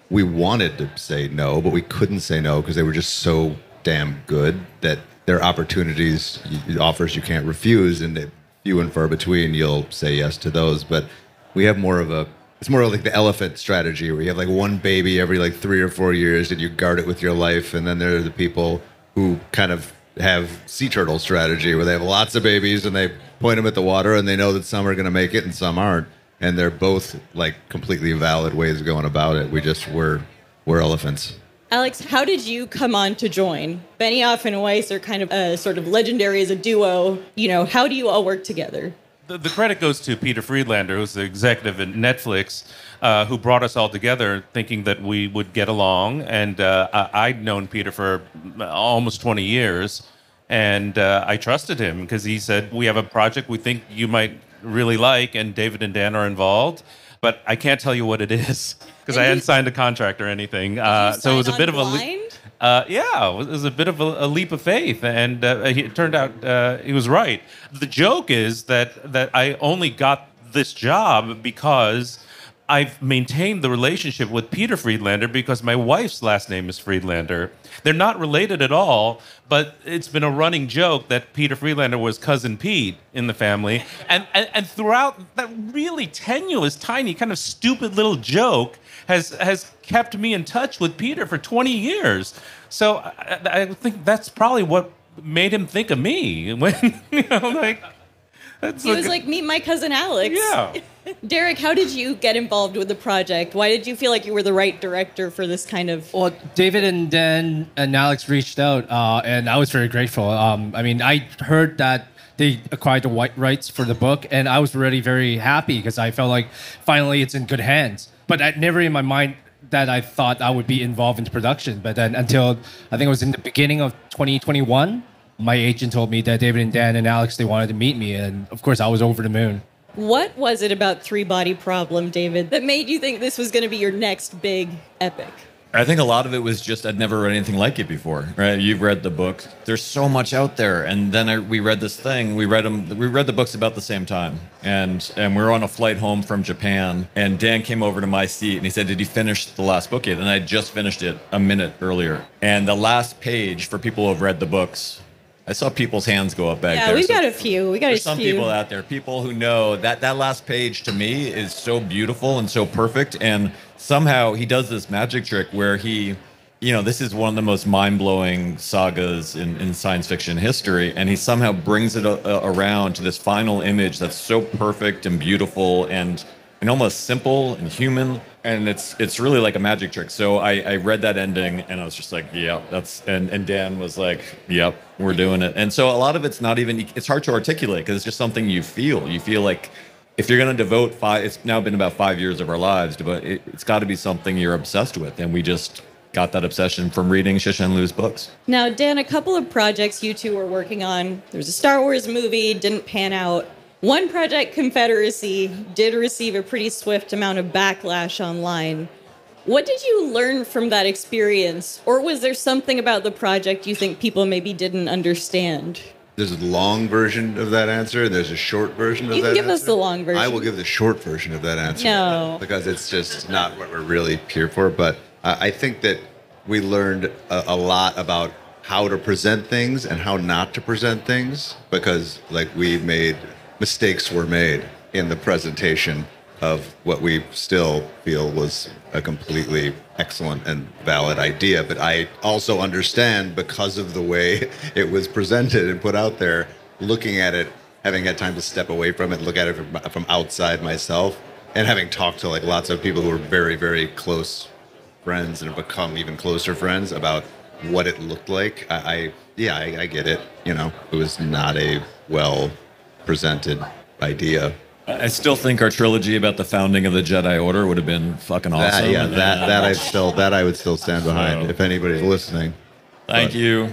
we wanted to say no, but we couldn't say no because they were just so damn good that there are opportunities, offers you can't refuse, and few and far between you'll say yes to those. But we have more of a, it's more like the elephant strategy where you have like one baby every like three or four years and you guard it with your life. And then there are the people who kind of have sea turtle strategy where they have lots of babies and they point them at the water and they know that some are going to make it and some aren't. And they're both like completely valid ways of going about it. We just, we're, we're elephants. Alex, how did you come on to join? Benioff and Weiss are kind of uh, sort of legendary as a duo. You know, how do you all work together? The, the credit goes to Peter Friedlander, who's the executive at Netflix, uh, who brought us all together thinking that we would get along. And uh, I, I'd known Peter for almost twenty years, and uh, I trusted him because he said, we have a project we think you might really like, and David and Dan are involved, but I can't tell you what it is because I hadn't signed a contract or anything. Uh, so it was a bit of a le- uh, yeah, it was a bit of a, a leap of faith, and uh, it turned out uh, he was right. The joke is that that I only got this job because I've maintained the relationship with Peter Friedlander because my wife's last name is Friedlander. They're not related at all, but it's been a running joke that Peter Friedlander was cousin Pete in the family. And, and, and throughout that really tenuous, tiny, kind of stupid little joke has, has kept me in touch with Peter for twenty years. So I, I think that's probably what made him think of me. When, you know, like... That's he like was a, like, meet my cousin Alex. Yeah. Derek, how did you get involved with the project? Why did you feel like you were the right director for this kind of... Well, David and Dan and Alex reached out, uh, and I was very grateful. Um, I mean, I heard that they acquired the white rights for the book, and I was already very happy because I felt like finally it's in good hands. But I, never in my mind that I thought I would be involved in the production. But then until, I think it was in the beginning of twenty twenty-one, my agent told me that David and Dan and Alex, they wanted to meet me. And of course, I was over the moon. What was it about Three Body Problem, David, that made you think this was going to be your next big epic? I think a lot of it was just I'd never read anything like it before. Right? You've read the book. There's so much out there, and then I, we read this thing. We read them. We read the books about the same time, and and we were on a flight home from Japan. And Dan came over to my seat, and he said, "Did you finish the last book yet?" And I just finished it a minute earlier. And the last page for people who have read the books. I saw people's hands go up back yeah, there. we've so got a few. We got there's a some few. people out there, people who know that that last page to me is so beautiful and so perfect. And somehow he does this magic trick where he, you know, this is one of the most mind-blowing sagas in, in science fiction history. And he somehow brings it a, a, around to this final image that's so perfect and beautiful and, and almost simple and human. And it's it's really like a magic trick. So I, I read that ending and I was just like, yeah, that's, and, and Dan was like, yep, we're doing it. And so a lot of it's not even, it's hard to articulate because it's just something you feel. You feel like if you're going to devote five, it's now been about five years of our lives, but it, it's got to be something you're obsessed with. And we just got that obsession from reading Cixin Liu's books. Now, Dan, a couple of projects you two were working on. There was a Star Wars movie, didn't pan out. One project, Confederacy, did receive a pretty swift amount of backlash online. What did you learn from that experience? Or was there something about the project you think people maybe didn't understand? There's a long version of that answer, and there's a short version of You that can give answer. us the long version. I will give the short version of that answer. No. Because it's just not what we're really here for. But uh, I think that we learned a, a lot about how to present things and how not to present things. Because, like, we made... mistakes were made in the presentation of what we still feel was a completely excellent and valid idea. But I also understand, because of the way it was presented and put out there, looking at it, having had time to step away from it, look at it from, from outside myself, and having talked to like lots of people who are very, very close friends and have become even closer friends about what it looked like. I, I yeah, I, I get it. You know, it was not a well presented idea. I still think our trilogy about the founding of the Jedi Order would have been fucking awesome. That, yeah, that that I still that I would still stand behind So, if anybody's listening. Thank But- you.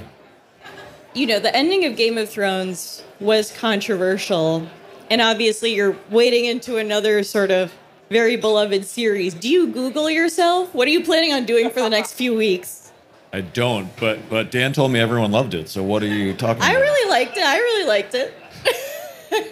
You know, the ending of Game of Thrones was controversial, and obviously you're wading into another sort of very beloved series. Do you Google yourself? What are you planning on doing for the next few weeks? I don't, but but Dan told me everyone loved it. So what are you talking I about? really liked it. I really liked it.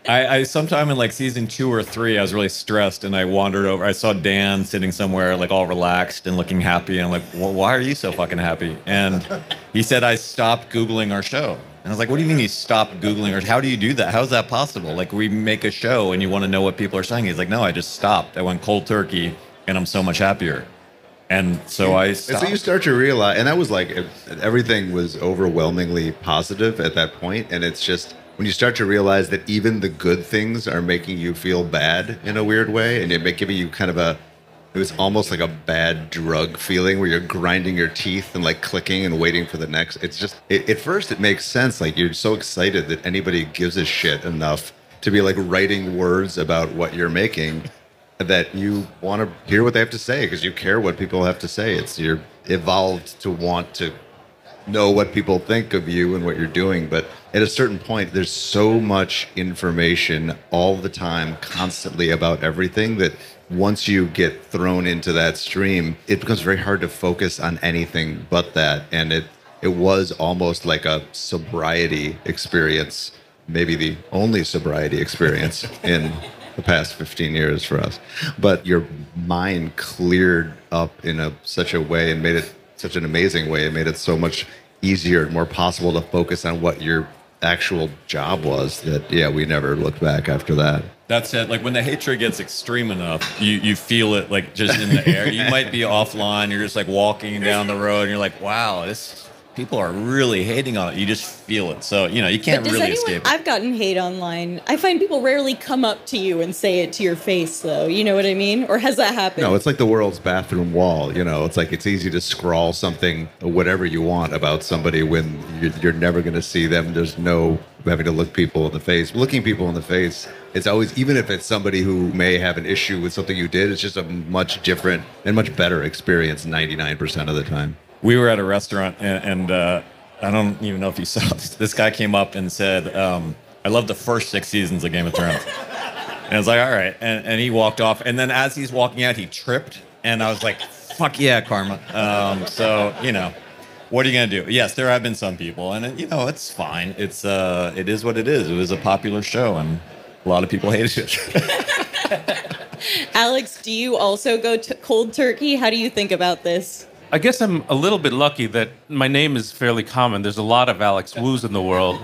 I, I sometime in like season two or three, I was really stressed, and I wandered over. I saw Dan sitting somewhere, like all relaxed and looking happy. And I'm like, well, why are you so fucking happy? And he said, I stopped Googling our show. And I was like, what do you mean you stopped Googling our? How do you do that? How is that possible? Like, we make a show and you want to know what people are saying. He's like, no, I just stopped. I went cold turkey, and I'm so much happier. And so I stopped. And so you start to realize, and that was like, everything was overwhelmingly positive at that point, and it's just, when you start to realize that even the good things are making you feel bad in a weird way, and it may giving you kind of a, it was almost like a bad drug feeling where you're grinding your teeth and like clicking and waiting for the next. It's just, it, at first it makes sense. Like, you're so excited that anybody gives a shit enough to be like writing words about what you're making that you want to hear what they have to say because you care what people have to say. It's, you're evolved to want to know what people think of you and what you're doing. But at a certain point, there's so much information all the time, constantly about everything, that once you get thrown into that stream, it becomes very hard to focus on anything but that. And it it was almost like a sobriety experience, maybe the only sobriety experience in the past fifteen years for us. But your mind cleared up in a such a way and made it such an amazing way. It made it so much easier and more possible to focus on what your actual job was that, yeah, we never looked back after that. That's it. Like, when the hatred gets extreme enough, you, you feel it, like, just in the air. You might be offline. You're just, like, walking down the road, and you're like, wow, this people are really hating on it. You just feel it. So, you know, you can't But does really anyone, escape it. I've gotten hate online. I find people rarely come up to you and say it to your face, though. You know what I mean? Or has that happened? No, it's like the world's bathroom wall. You know, it's like it's easy to scrawl something, whatever you want, about somebody when you're, you're never going to see them. There's no having to look people in the face. Looking people in the face, it's always, even if it's somebody who may have an issue with something you did, it's just a much different and much better experience ninety-nine percent of the time. We were at a restaurant, and, and uh, I don't even know if you saw this. This guy came up and said, um, I love the first six seasons of Game of Thrones. And I was like, all right. And, and he walked off. And then as he's walking out, he tripped. And I was like, fuck yeah, karma. Um, so, you know, what are you going to do? Yes, there have been some people. And, it, you know, it's fine. It's uh, It is what it is. It was a popular show, and a lot of people hated it. Alex, do you also go to cold turkey? How do you think about this? I guess I'm a little bit lucky that my name is fairly common. There's a lot of Alex Woos in the world.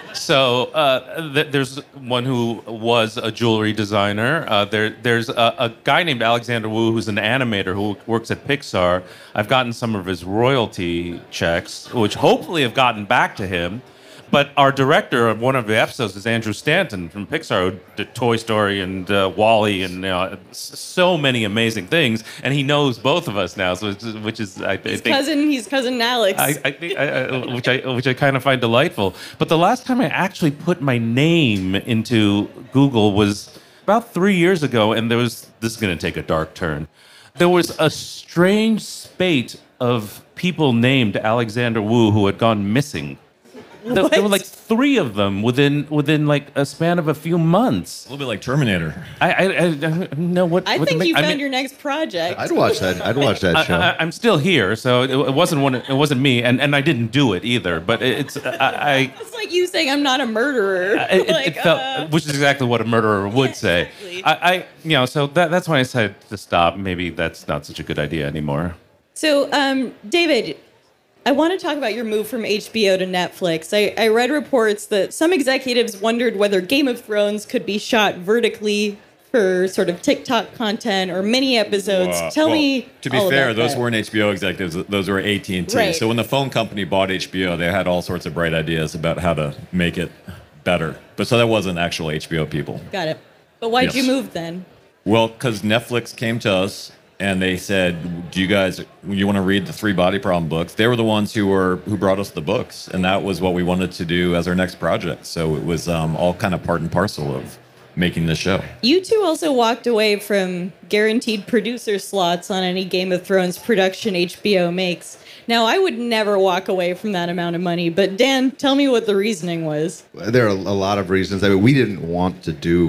So uh, th- there's one who was a jewelry designer. Uh, there, there's a, a guy named Alexander Wu who's an animator who works at Pixar. I've gotten some of his royalty checks, which hopefully have gotten back to him. But our director of one of the episodes is Andrew Stanton from Pixar, who did Toy Story and uh, WALL-E and uh, so many amazing things. And he knows both of us now, so it's, which is I, I His think cousin, he's cousin Alex. I, I think I, I, which I which I kind of find delightful. But the last time I actually put my name into Google was about three years ago, and there was this is going to take a dark turn. There was a strange spate of people named Alexander Wu who had gone missing. There, there were like three of them within within like a span of a few months. A little bit like Terminator. I I, I don't know what. I what think to make, you found I mean, your next project. I'd watch that. I'd watch that show. I, I, I'm still here, so it, it wasn't one. It wasn't me, and, and I didn't do it either. But it, it's I. I It's like you saying I'm not a murderer. it, it- like, it felt, uh, which is exactly what a murderer would Yeah, say. exactly. I, I, you know, so that, that's why I decided to stop. Maybe that's not such a good idea anymore. So, um, David, I want to talk about your move from H B O to Netflix. I, I read reports that some executives wondered whether Game of Thrones could be shot vertically for sort of TikTok content or mini episodes. Uh, Tell well, me. To be all fair, about those that. weren't H B O executives. Those were A T and T. Right. So when the phone company bought H B O, they had all sorts of bright ideas about how to make it better. But so that wasn't actual H B O people. Got it. But why'd Yes. you move then? Well, because Netflix came to us and they said, "Do you guys, you want to read the Three Body Problem books?" They were the ones who were who brought us the books, and that was what we wanted to do as our next project. So it was um, all kind of part and parcel of making this show. You two also walked away from guaranteed producer slots on any Game of Thrones production H B O makes. Now, I would never walk away from that amount of money, but Dan, tell me what the reasoning was. There are a lot of reasons. I mean, we didn't want to do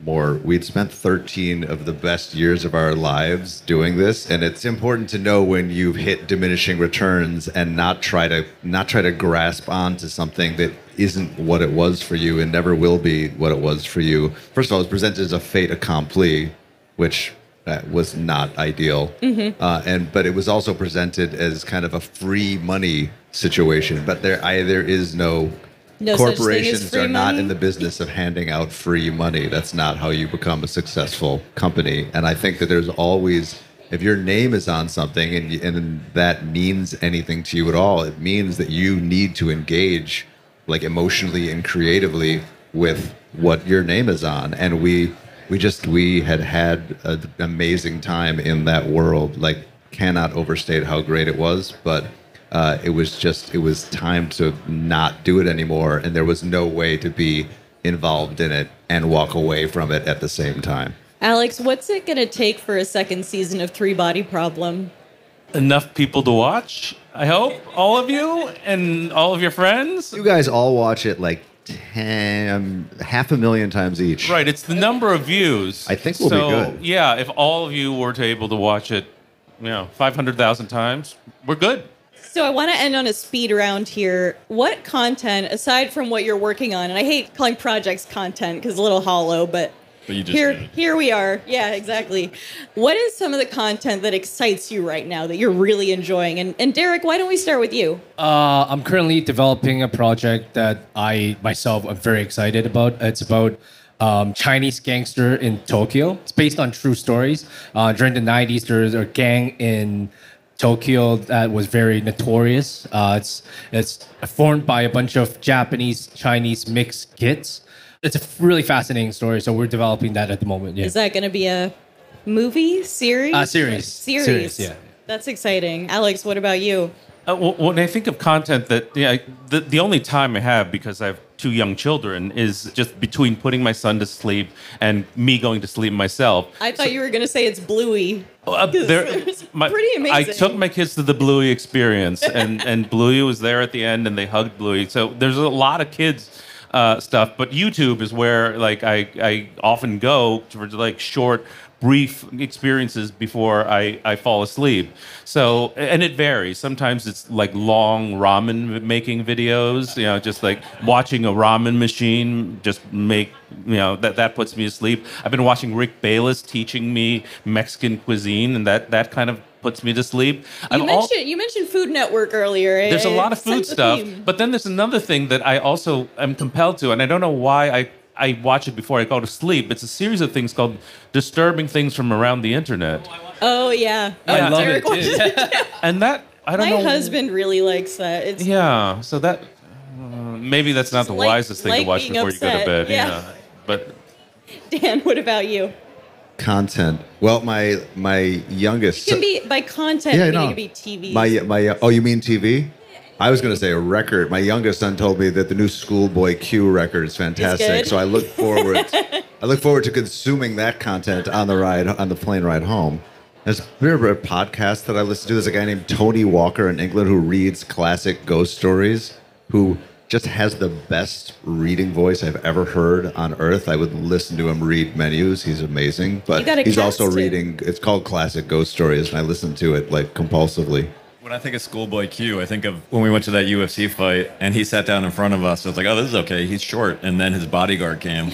more. We'd spent thirteen of the best years of our lives doing this, and it's important to know when you've hit diminishing returns and not try to not try to grasp onto something that isn't what it was for you and never will be what it was for you. First of all, it was presented as a fait accompli, which uh, was not ideal, mm-hmm. uh, and but it was also presented as kind of a free money situation. But there, I, there is no. No Corporations free are not money? in the business of handing out free money. That's not how you become a successful company. And I think that there's always, if your name is on something and, you, and that means anything to you at all, it means that you need to engage like emotionally and creatively with what your name is on. And we, we just, we had had an amazing time in that world. Like, cannot overstate how great it was, but Uh, it was just, it was time to not do it anymore. And there was no way to be involved in it and walk away from it at the same time. Alex, what's it going to take for a second season of Three Body Problem? Enough people to watch, I hope. All of you and all of your friends. You guys all watch it like ten, half a million times each. Right, it's the number of views. I think we'll so, be good. Yeah, if all of you were to able to watch it, you know, five hundred thousand times, we're good. So I want to end on a speed round here. What content, aside from what you're working on, and I hate calling projects content because it's a little hollow, but, But you just here, did it. here we are. Yeah, exactly. What is some of the content that excites you right now that you're really enjoying? And, and Derek, why don't we start with you? Uh, I'm currently developing a project that I myself am very excited about. It's about um, Chinese gangster in Tokyo. It's based on true stories. Uh, during the nineties, there was a gang in Tokyo that was very notorious. Uh, it's it's formed by a bunch of Japanese Chinese mixed kids. It's a really fascinating story. So we're developing that at the moment. Yeah. Is that going to be a movie, series? Uh, series. Series. Series, yeah. That's exciting. Alex, what about you? Uh, well, when I think of content that, yeah, the, the only time I have, because I have two young children, is just between putting my son to sleep and me going to sleep myself. I thought you were going to say it's Bluey. Uh, there- It's my- pretty amazing. I took my kids to the Bluey experience, and, and Bluey was there at the end, and they hugged Bluey. So there's a lot of kids uh, stuff, but YouTube is where like I, I often go for like short, brief experiences before I, I fall asleep. So, and it varies. Sometimes it's like long ramen making videos, you know, just like watching a ramen machine just make, you know, that, that puts me to sleep. I've been watching Rick Bayless teaching me Mexican cuisine, and that, that kind of puts me to sleep. You I've al- mentioned, you mentioned Food Network earlier. eh? there's a lot of food Sense of stuff, theme. but then there's another thing that I also am compelled to, and I don't know why I, I watch it before I go to sleep. It's a series of things called Disturbing Things from Around the Internet. Oh, yeah. I Yeah, love Derek it watches too. it. And that, I don't My know. husband really likes that. It's Yeah, so that, uh, maybe that's not the like- wisest thing like to watch being before you go to upset, bed. yeah. Yeah. But Dan, what about you? Content. Well, my my youngest. It can be by content, Yeah, I meaning know. it could be T V. My my oh, you mean T V? I was going to say a record. My youngest son told me that the new Schoolboy Q record is fantastic. good? So I look forward. I look forward to consuming that content on the ride on the plane ride home. There's a bit of a podcast that I listen to. There's a guy named Tony Walker in England who reads classic ghost stories. Who just has the best reading voice I've ever heard on earth. I would listen to him read menus. He's amazing. But You gotta he's cast also him. reading. It's called Classic Ghost Stories, and I listen to it like compulsively. When I think of Schoolboy Q, I think of when we went to that U F C fight and he sat down in front of us. So it's like, oh, this is okay. He's short. And then his bodyguard came.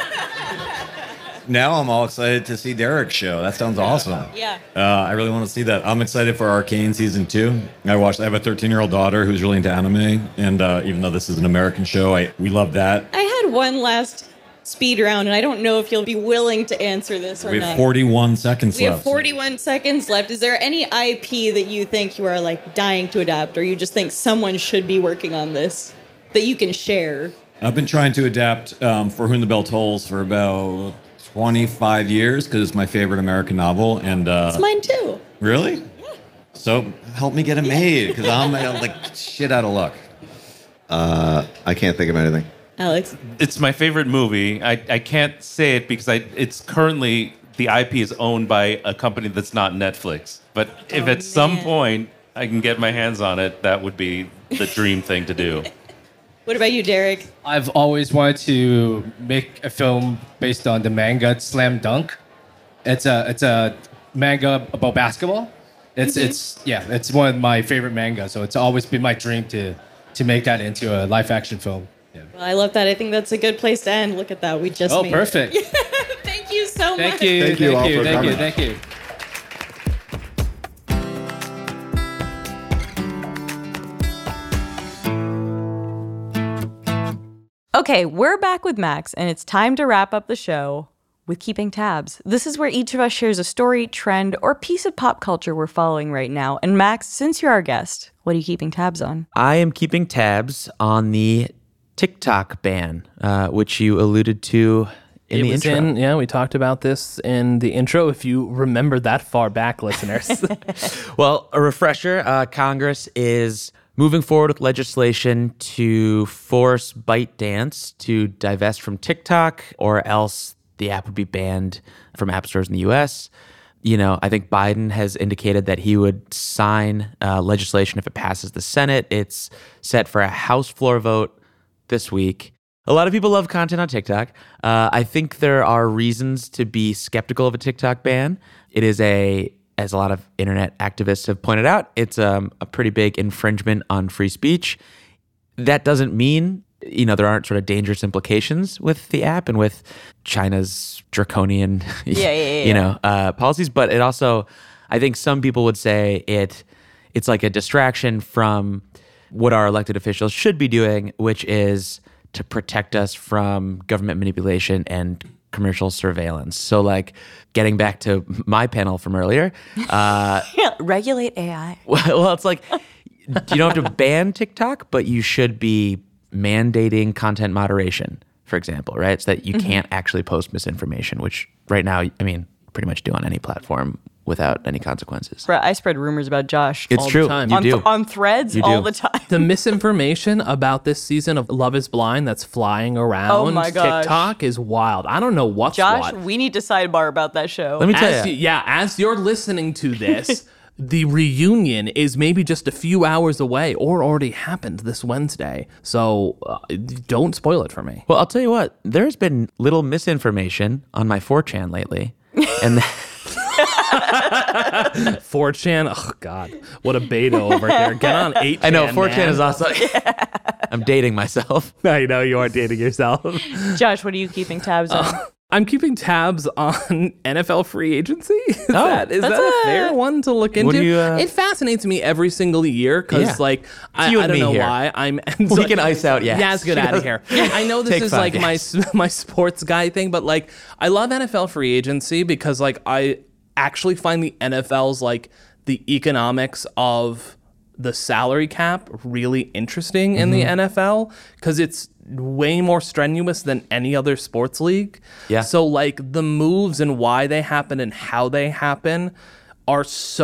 Now I'm all excited to see Derek's show. That sounds awesome. Yeah. Uh, I really want to see that. I'm excited for Arcane season two. I watched. I have a thirteen-year-old daughter who's really into anime, and uh, even though this is an American show, I we love that. I had one last speed round, and I don't know if you'll be willing to answer this or We not. have forty-one seconds We left. have forty-one seconds left. Is there any I P that you think you are like dying to adapt, or you just think someone should be working on this that you can share? I've been trying to adapt um, For Whom the Bell Tolls for about twenty-five years because it's my favorite American novel. And uh, It's mine too. Really? Yeah. So help me get it made because I'm uh, like shit out of luck. Uh, I can't think of anything. Alex, it's my favorite movie. I, I can't say it because I it's currently, the I P is owned by a company that's not Netflix. But if Oh, at some man. point I can get my hands on it, that would be the dream thing to do. What about you, Derek? I've always wanted to make a film based on the manga Slam Dunk. It's a it's a manga about basketball. It's mm-hmm. it's yeah, it's one of my favorite mangas. So it's always been my dream to to make that into a live action film. Yeah. Well, I love that. I think that's a good place to end. Look at that. We just oh made perfect. It. Thank you so thank much. You, thank you, thank you, thank you, you, thank you, thank you. Okay, we're back with Max, and it's time to wrap up the show with Keeping Tabs. This is where each of us shares a story, trend, or piece of pop culture we're following right now. And Max, since you're our guest, what are you keeping tabs on? I am keeping tabs on the TikTok ban, uh, which you alluded to in it the was intro. In, yeah, we talked about this in the intro, if you remember that far back, listeners. Well, a refresher, uh, Congress is moving forward with legislation to force ByteDance to divest from TikTok, or else the app would be banned from app stores in the U S. You know, I think Biden has indicated that he would sign uh, legislation if it passes the Senate. It's set for a House floor vote this week. A lot of people love content on TikTok. Uh, I think there are reasons to be skeptical of a TikTok ban. It is a As a lot of internet activists have pointed out, it's um, a pretty big infringement on free speech. That doesn't mean, you know, there aren't sort of dangerous implications with the app and with China's draconian, yeah, yeah, yeah. you know, uh, policies. But it also, I think some people would say it, it's like a distraction from what our elected officials should be doing, which is to protect us from government manipulation and commercial surveillance. So like getting back to my panel from earlier. Uh, yeah, regulate A I. Well, it's like you don't have to ban TikTok, but you should be mandating content moderation, for example, right? So that you mm-hmm. can't actually post misinformation, which right now, I mean, pretty much do on any platform without any consequences. I spread rumors about Josh it's all true. the time. You on, do. th- on threads you do. all the time. The misinformation about this season of Love is Blind that's flying around oh my gosh. TikTok is wild. I don't know what's Josh, what. we need to sidebar about that show. Let me tell as you. you. Yeah, as you're listening to this, the reunion is maybe just a few hours away or already happened this Wednesday. So uh, don't spoil it for me. Well, I'll tell you what. There's been little misinformation on my four chan lately. And four chan, oh God, what a beta over here. Get on eight chan. I know, four chan man. is also... I'm dating myself. I know you are dating yourself. Josh, what are you keeping tabs on? Uh, I'm keeping tabs on N F L free agency. Is Oh, that, is that a, a fair one to look into? You, uh, it fascinates me every single year because, Yeah. like, I, you I and don't me know here. why. I'm. We can ice out, yeah. Yaz, get out of here. I know this Take is five, like my Yaz. my sports guy thing, but like, I love N F L free agency because, like, I actually find the N F L's like the economics of the salary cap really interesting in Mm-hmm. the N F L because it's way more strenuous than any other sports league. Yeah. So like the moves and why they happen and how they happen are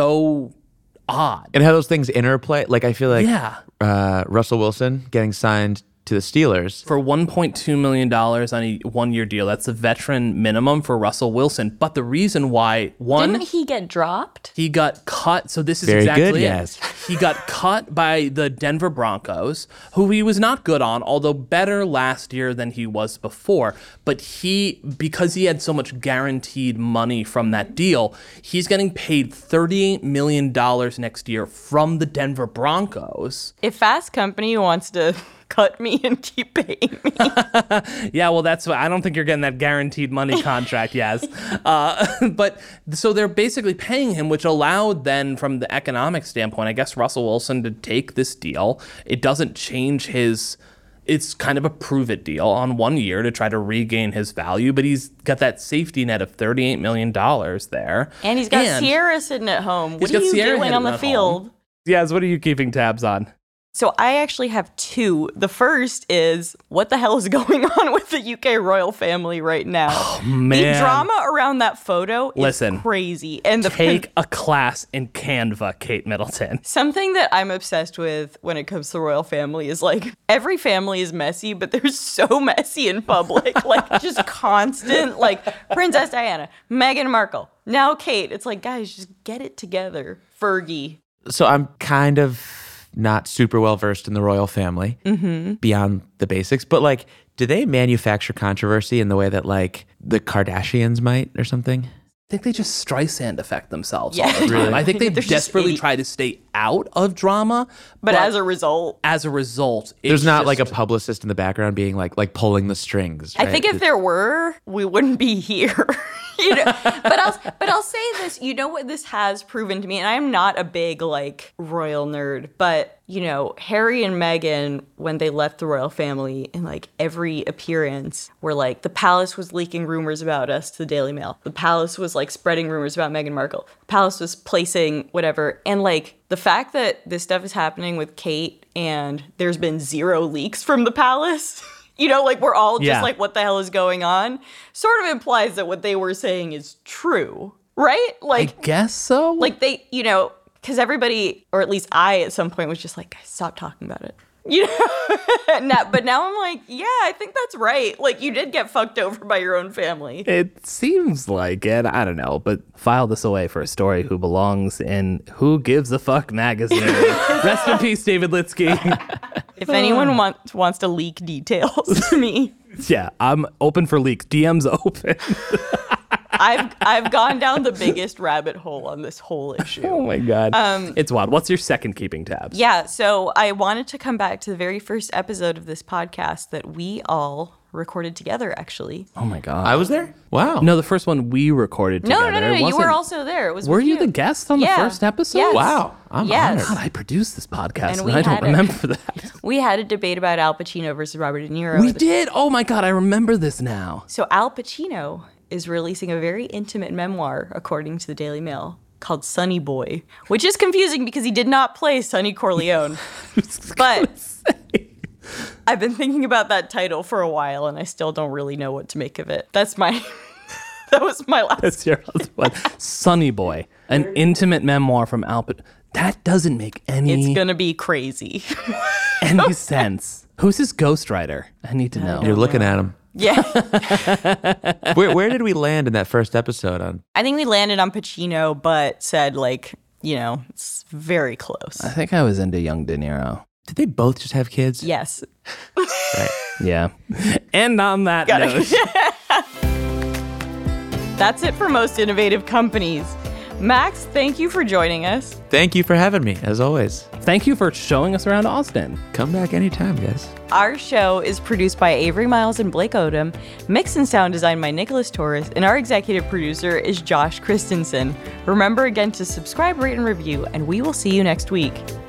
so odd. And how those things interplay. Like, I feel like Yeah. uh, Russell Wilson getting signed to the Steelers. For one point two million dollars on a one-year deal. That's the veteran minimum for Russell Wilson. But the reason why, one, Didn't he get dropped? he got cut. So this is Very exactly good, it. yes. He got cut by the Denver Broncos, who he was not good on, although better last year than he was before. But he, because he had so much guaranteed money from that deal, he's getting paid thirty-eight million dollars next year from the Denver Broncos. If Fast Company wants to cut me and keep paying me. Yeah, well, that's why I don't think you're getting that guaranteed money contract, yes. Uh, but so they're basically paying him, which allowed then, from the economic standpoint, I guess Russell Wilson to take this deal. It doesn't change his. It's kind of a prove it deal on one year to try to regain his value, but he's got that safety net of thirty-eight million dollars there. And he's got And Sierra sitting at home. What he's are got you Sierra doing on hidden the at field? home. Yes, what are you keeping tabs on? So I actually have two. The first is what the hell is going on with the U K royal family right now? Oh, man. The drama around that photo is Listen, crazy. And the Take a class in Canva, Kate Middleton. something that I'm obsessed with when it comes to the royal family is like every family is messy, but they're so messy in public. Like just constant, like Princess Diana, Meghan Markle, now Kate. It's like, guys, just get it together. Fergie. So I'm kind of not super well versed in the royal family Mm-hmm. beyond the basics. But like, do they manufacture controversy in the way that like the Kardashians might or something? I think they just Streisand affect themselves Yeah. all the time. Really? I think they They're just desperately idiots. try to stay out of drama, But as a result, as a result, There's it's not like a just- publicist in the background being like like pulling the strings. I right? think if there were, we wouldn't be here. you know, but I'll but I'll say this. You know what this has proven to me, and I am not a big like royal nerd, but you know, Harry and Meghan, when they left the royal family, in like every appearance, were like the palace was leaking rumors about us to the Daily Mail. The palace was like spreading rumors about Meghan Markle. The palace was placing whatever, and like the fact that this stuff is happening with Kate and there's been zero leaks from the palace. You know, like we're all just Yeah. like, what the hell is going on? Sort of implies that what they were saying is true, right? I Like, guess so. like they, you know, because everybody, or at least I at some point was just like, guys, stop talking about it. You know, now, but now I'm like, yeah, I think that's right. Like, you did get fucked over by your own family. It seems like it. I don't know, but file this away for a story who belongs in Who Gives a Fuck magazine. Rest in peace, David Litsky. If anyone wants wants to leak details to me, Yeah, I'm open for leaks. D Ms open. I've I've gone down the biggest rabbit hole on this whole issue. Oh my God. Um, it's wild. What's your second keeping tabs? Yeah, so I wanted to come back to the very first episode of this podcast that we all recorded together, actually. Oh my God. I was there. Wow. No, the first one we recorded No, together. no, no, It no. You wasn't- were also there. It was. Were with you the guest on the Yeah. first episode? Yes. Wow. I'm yes. honored. God, I produced this podcast And and, we I don't had it. remember that. We had a debate about Al Pacino versus Robert De Niro. We did. Oh my God, I remember this now. So Al Pacino is releasing a very intimate memoir, according to the Daily Mail, called Sonny Boy, which is confusing because he did not play Sonny Corleone. But I've been thinking about that title for a while, and I still don't really know what to make of it. That's my. That was my last. That's your husband. Sonny Boy, an intimate memoir from Al Pacino. That doesn't make any It's gonna be crazy. any sense. Who's his ghostwriter? I need to know. You're looking at him. Yeah. Where, where did we land in that first episode on? I think we landed on Pacino, but said, like, you know, it's very close. I think I was into young De Niro. Did they both just have kids? Yes. Right. Yeah. And on that Got note, it. That's it for Most Innovative Companies. Max, thank you for joining us. Thank you for having me, as always. thank you for showing us around Austin. Come back anytime, guys. Our show is produced by Avery Miles and Blake Odom, mix and sound designed by Nicholas Torres, and our executive producer is Josh Christensen. Remember again to subscribe, rate, and review, and we will see you next week.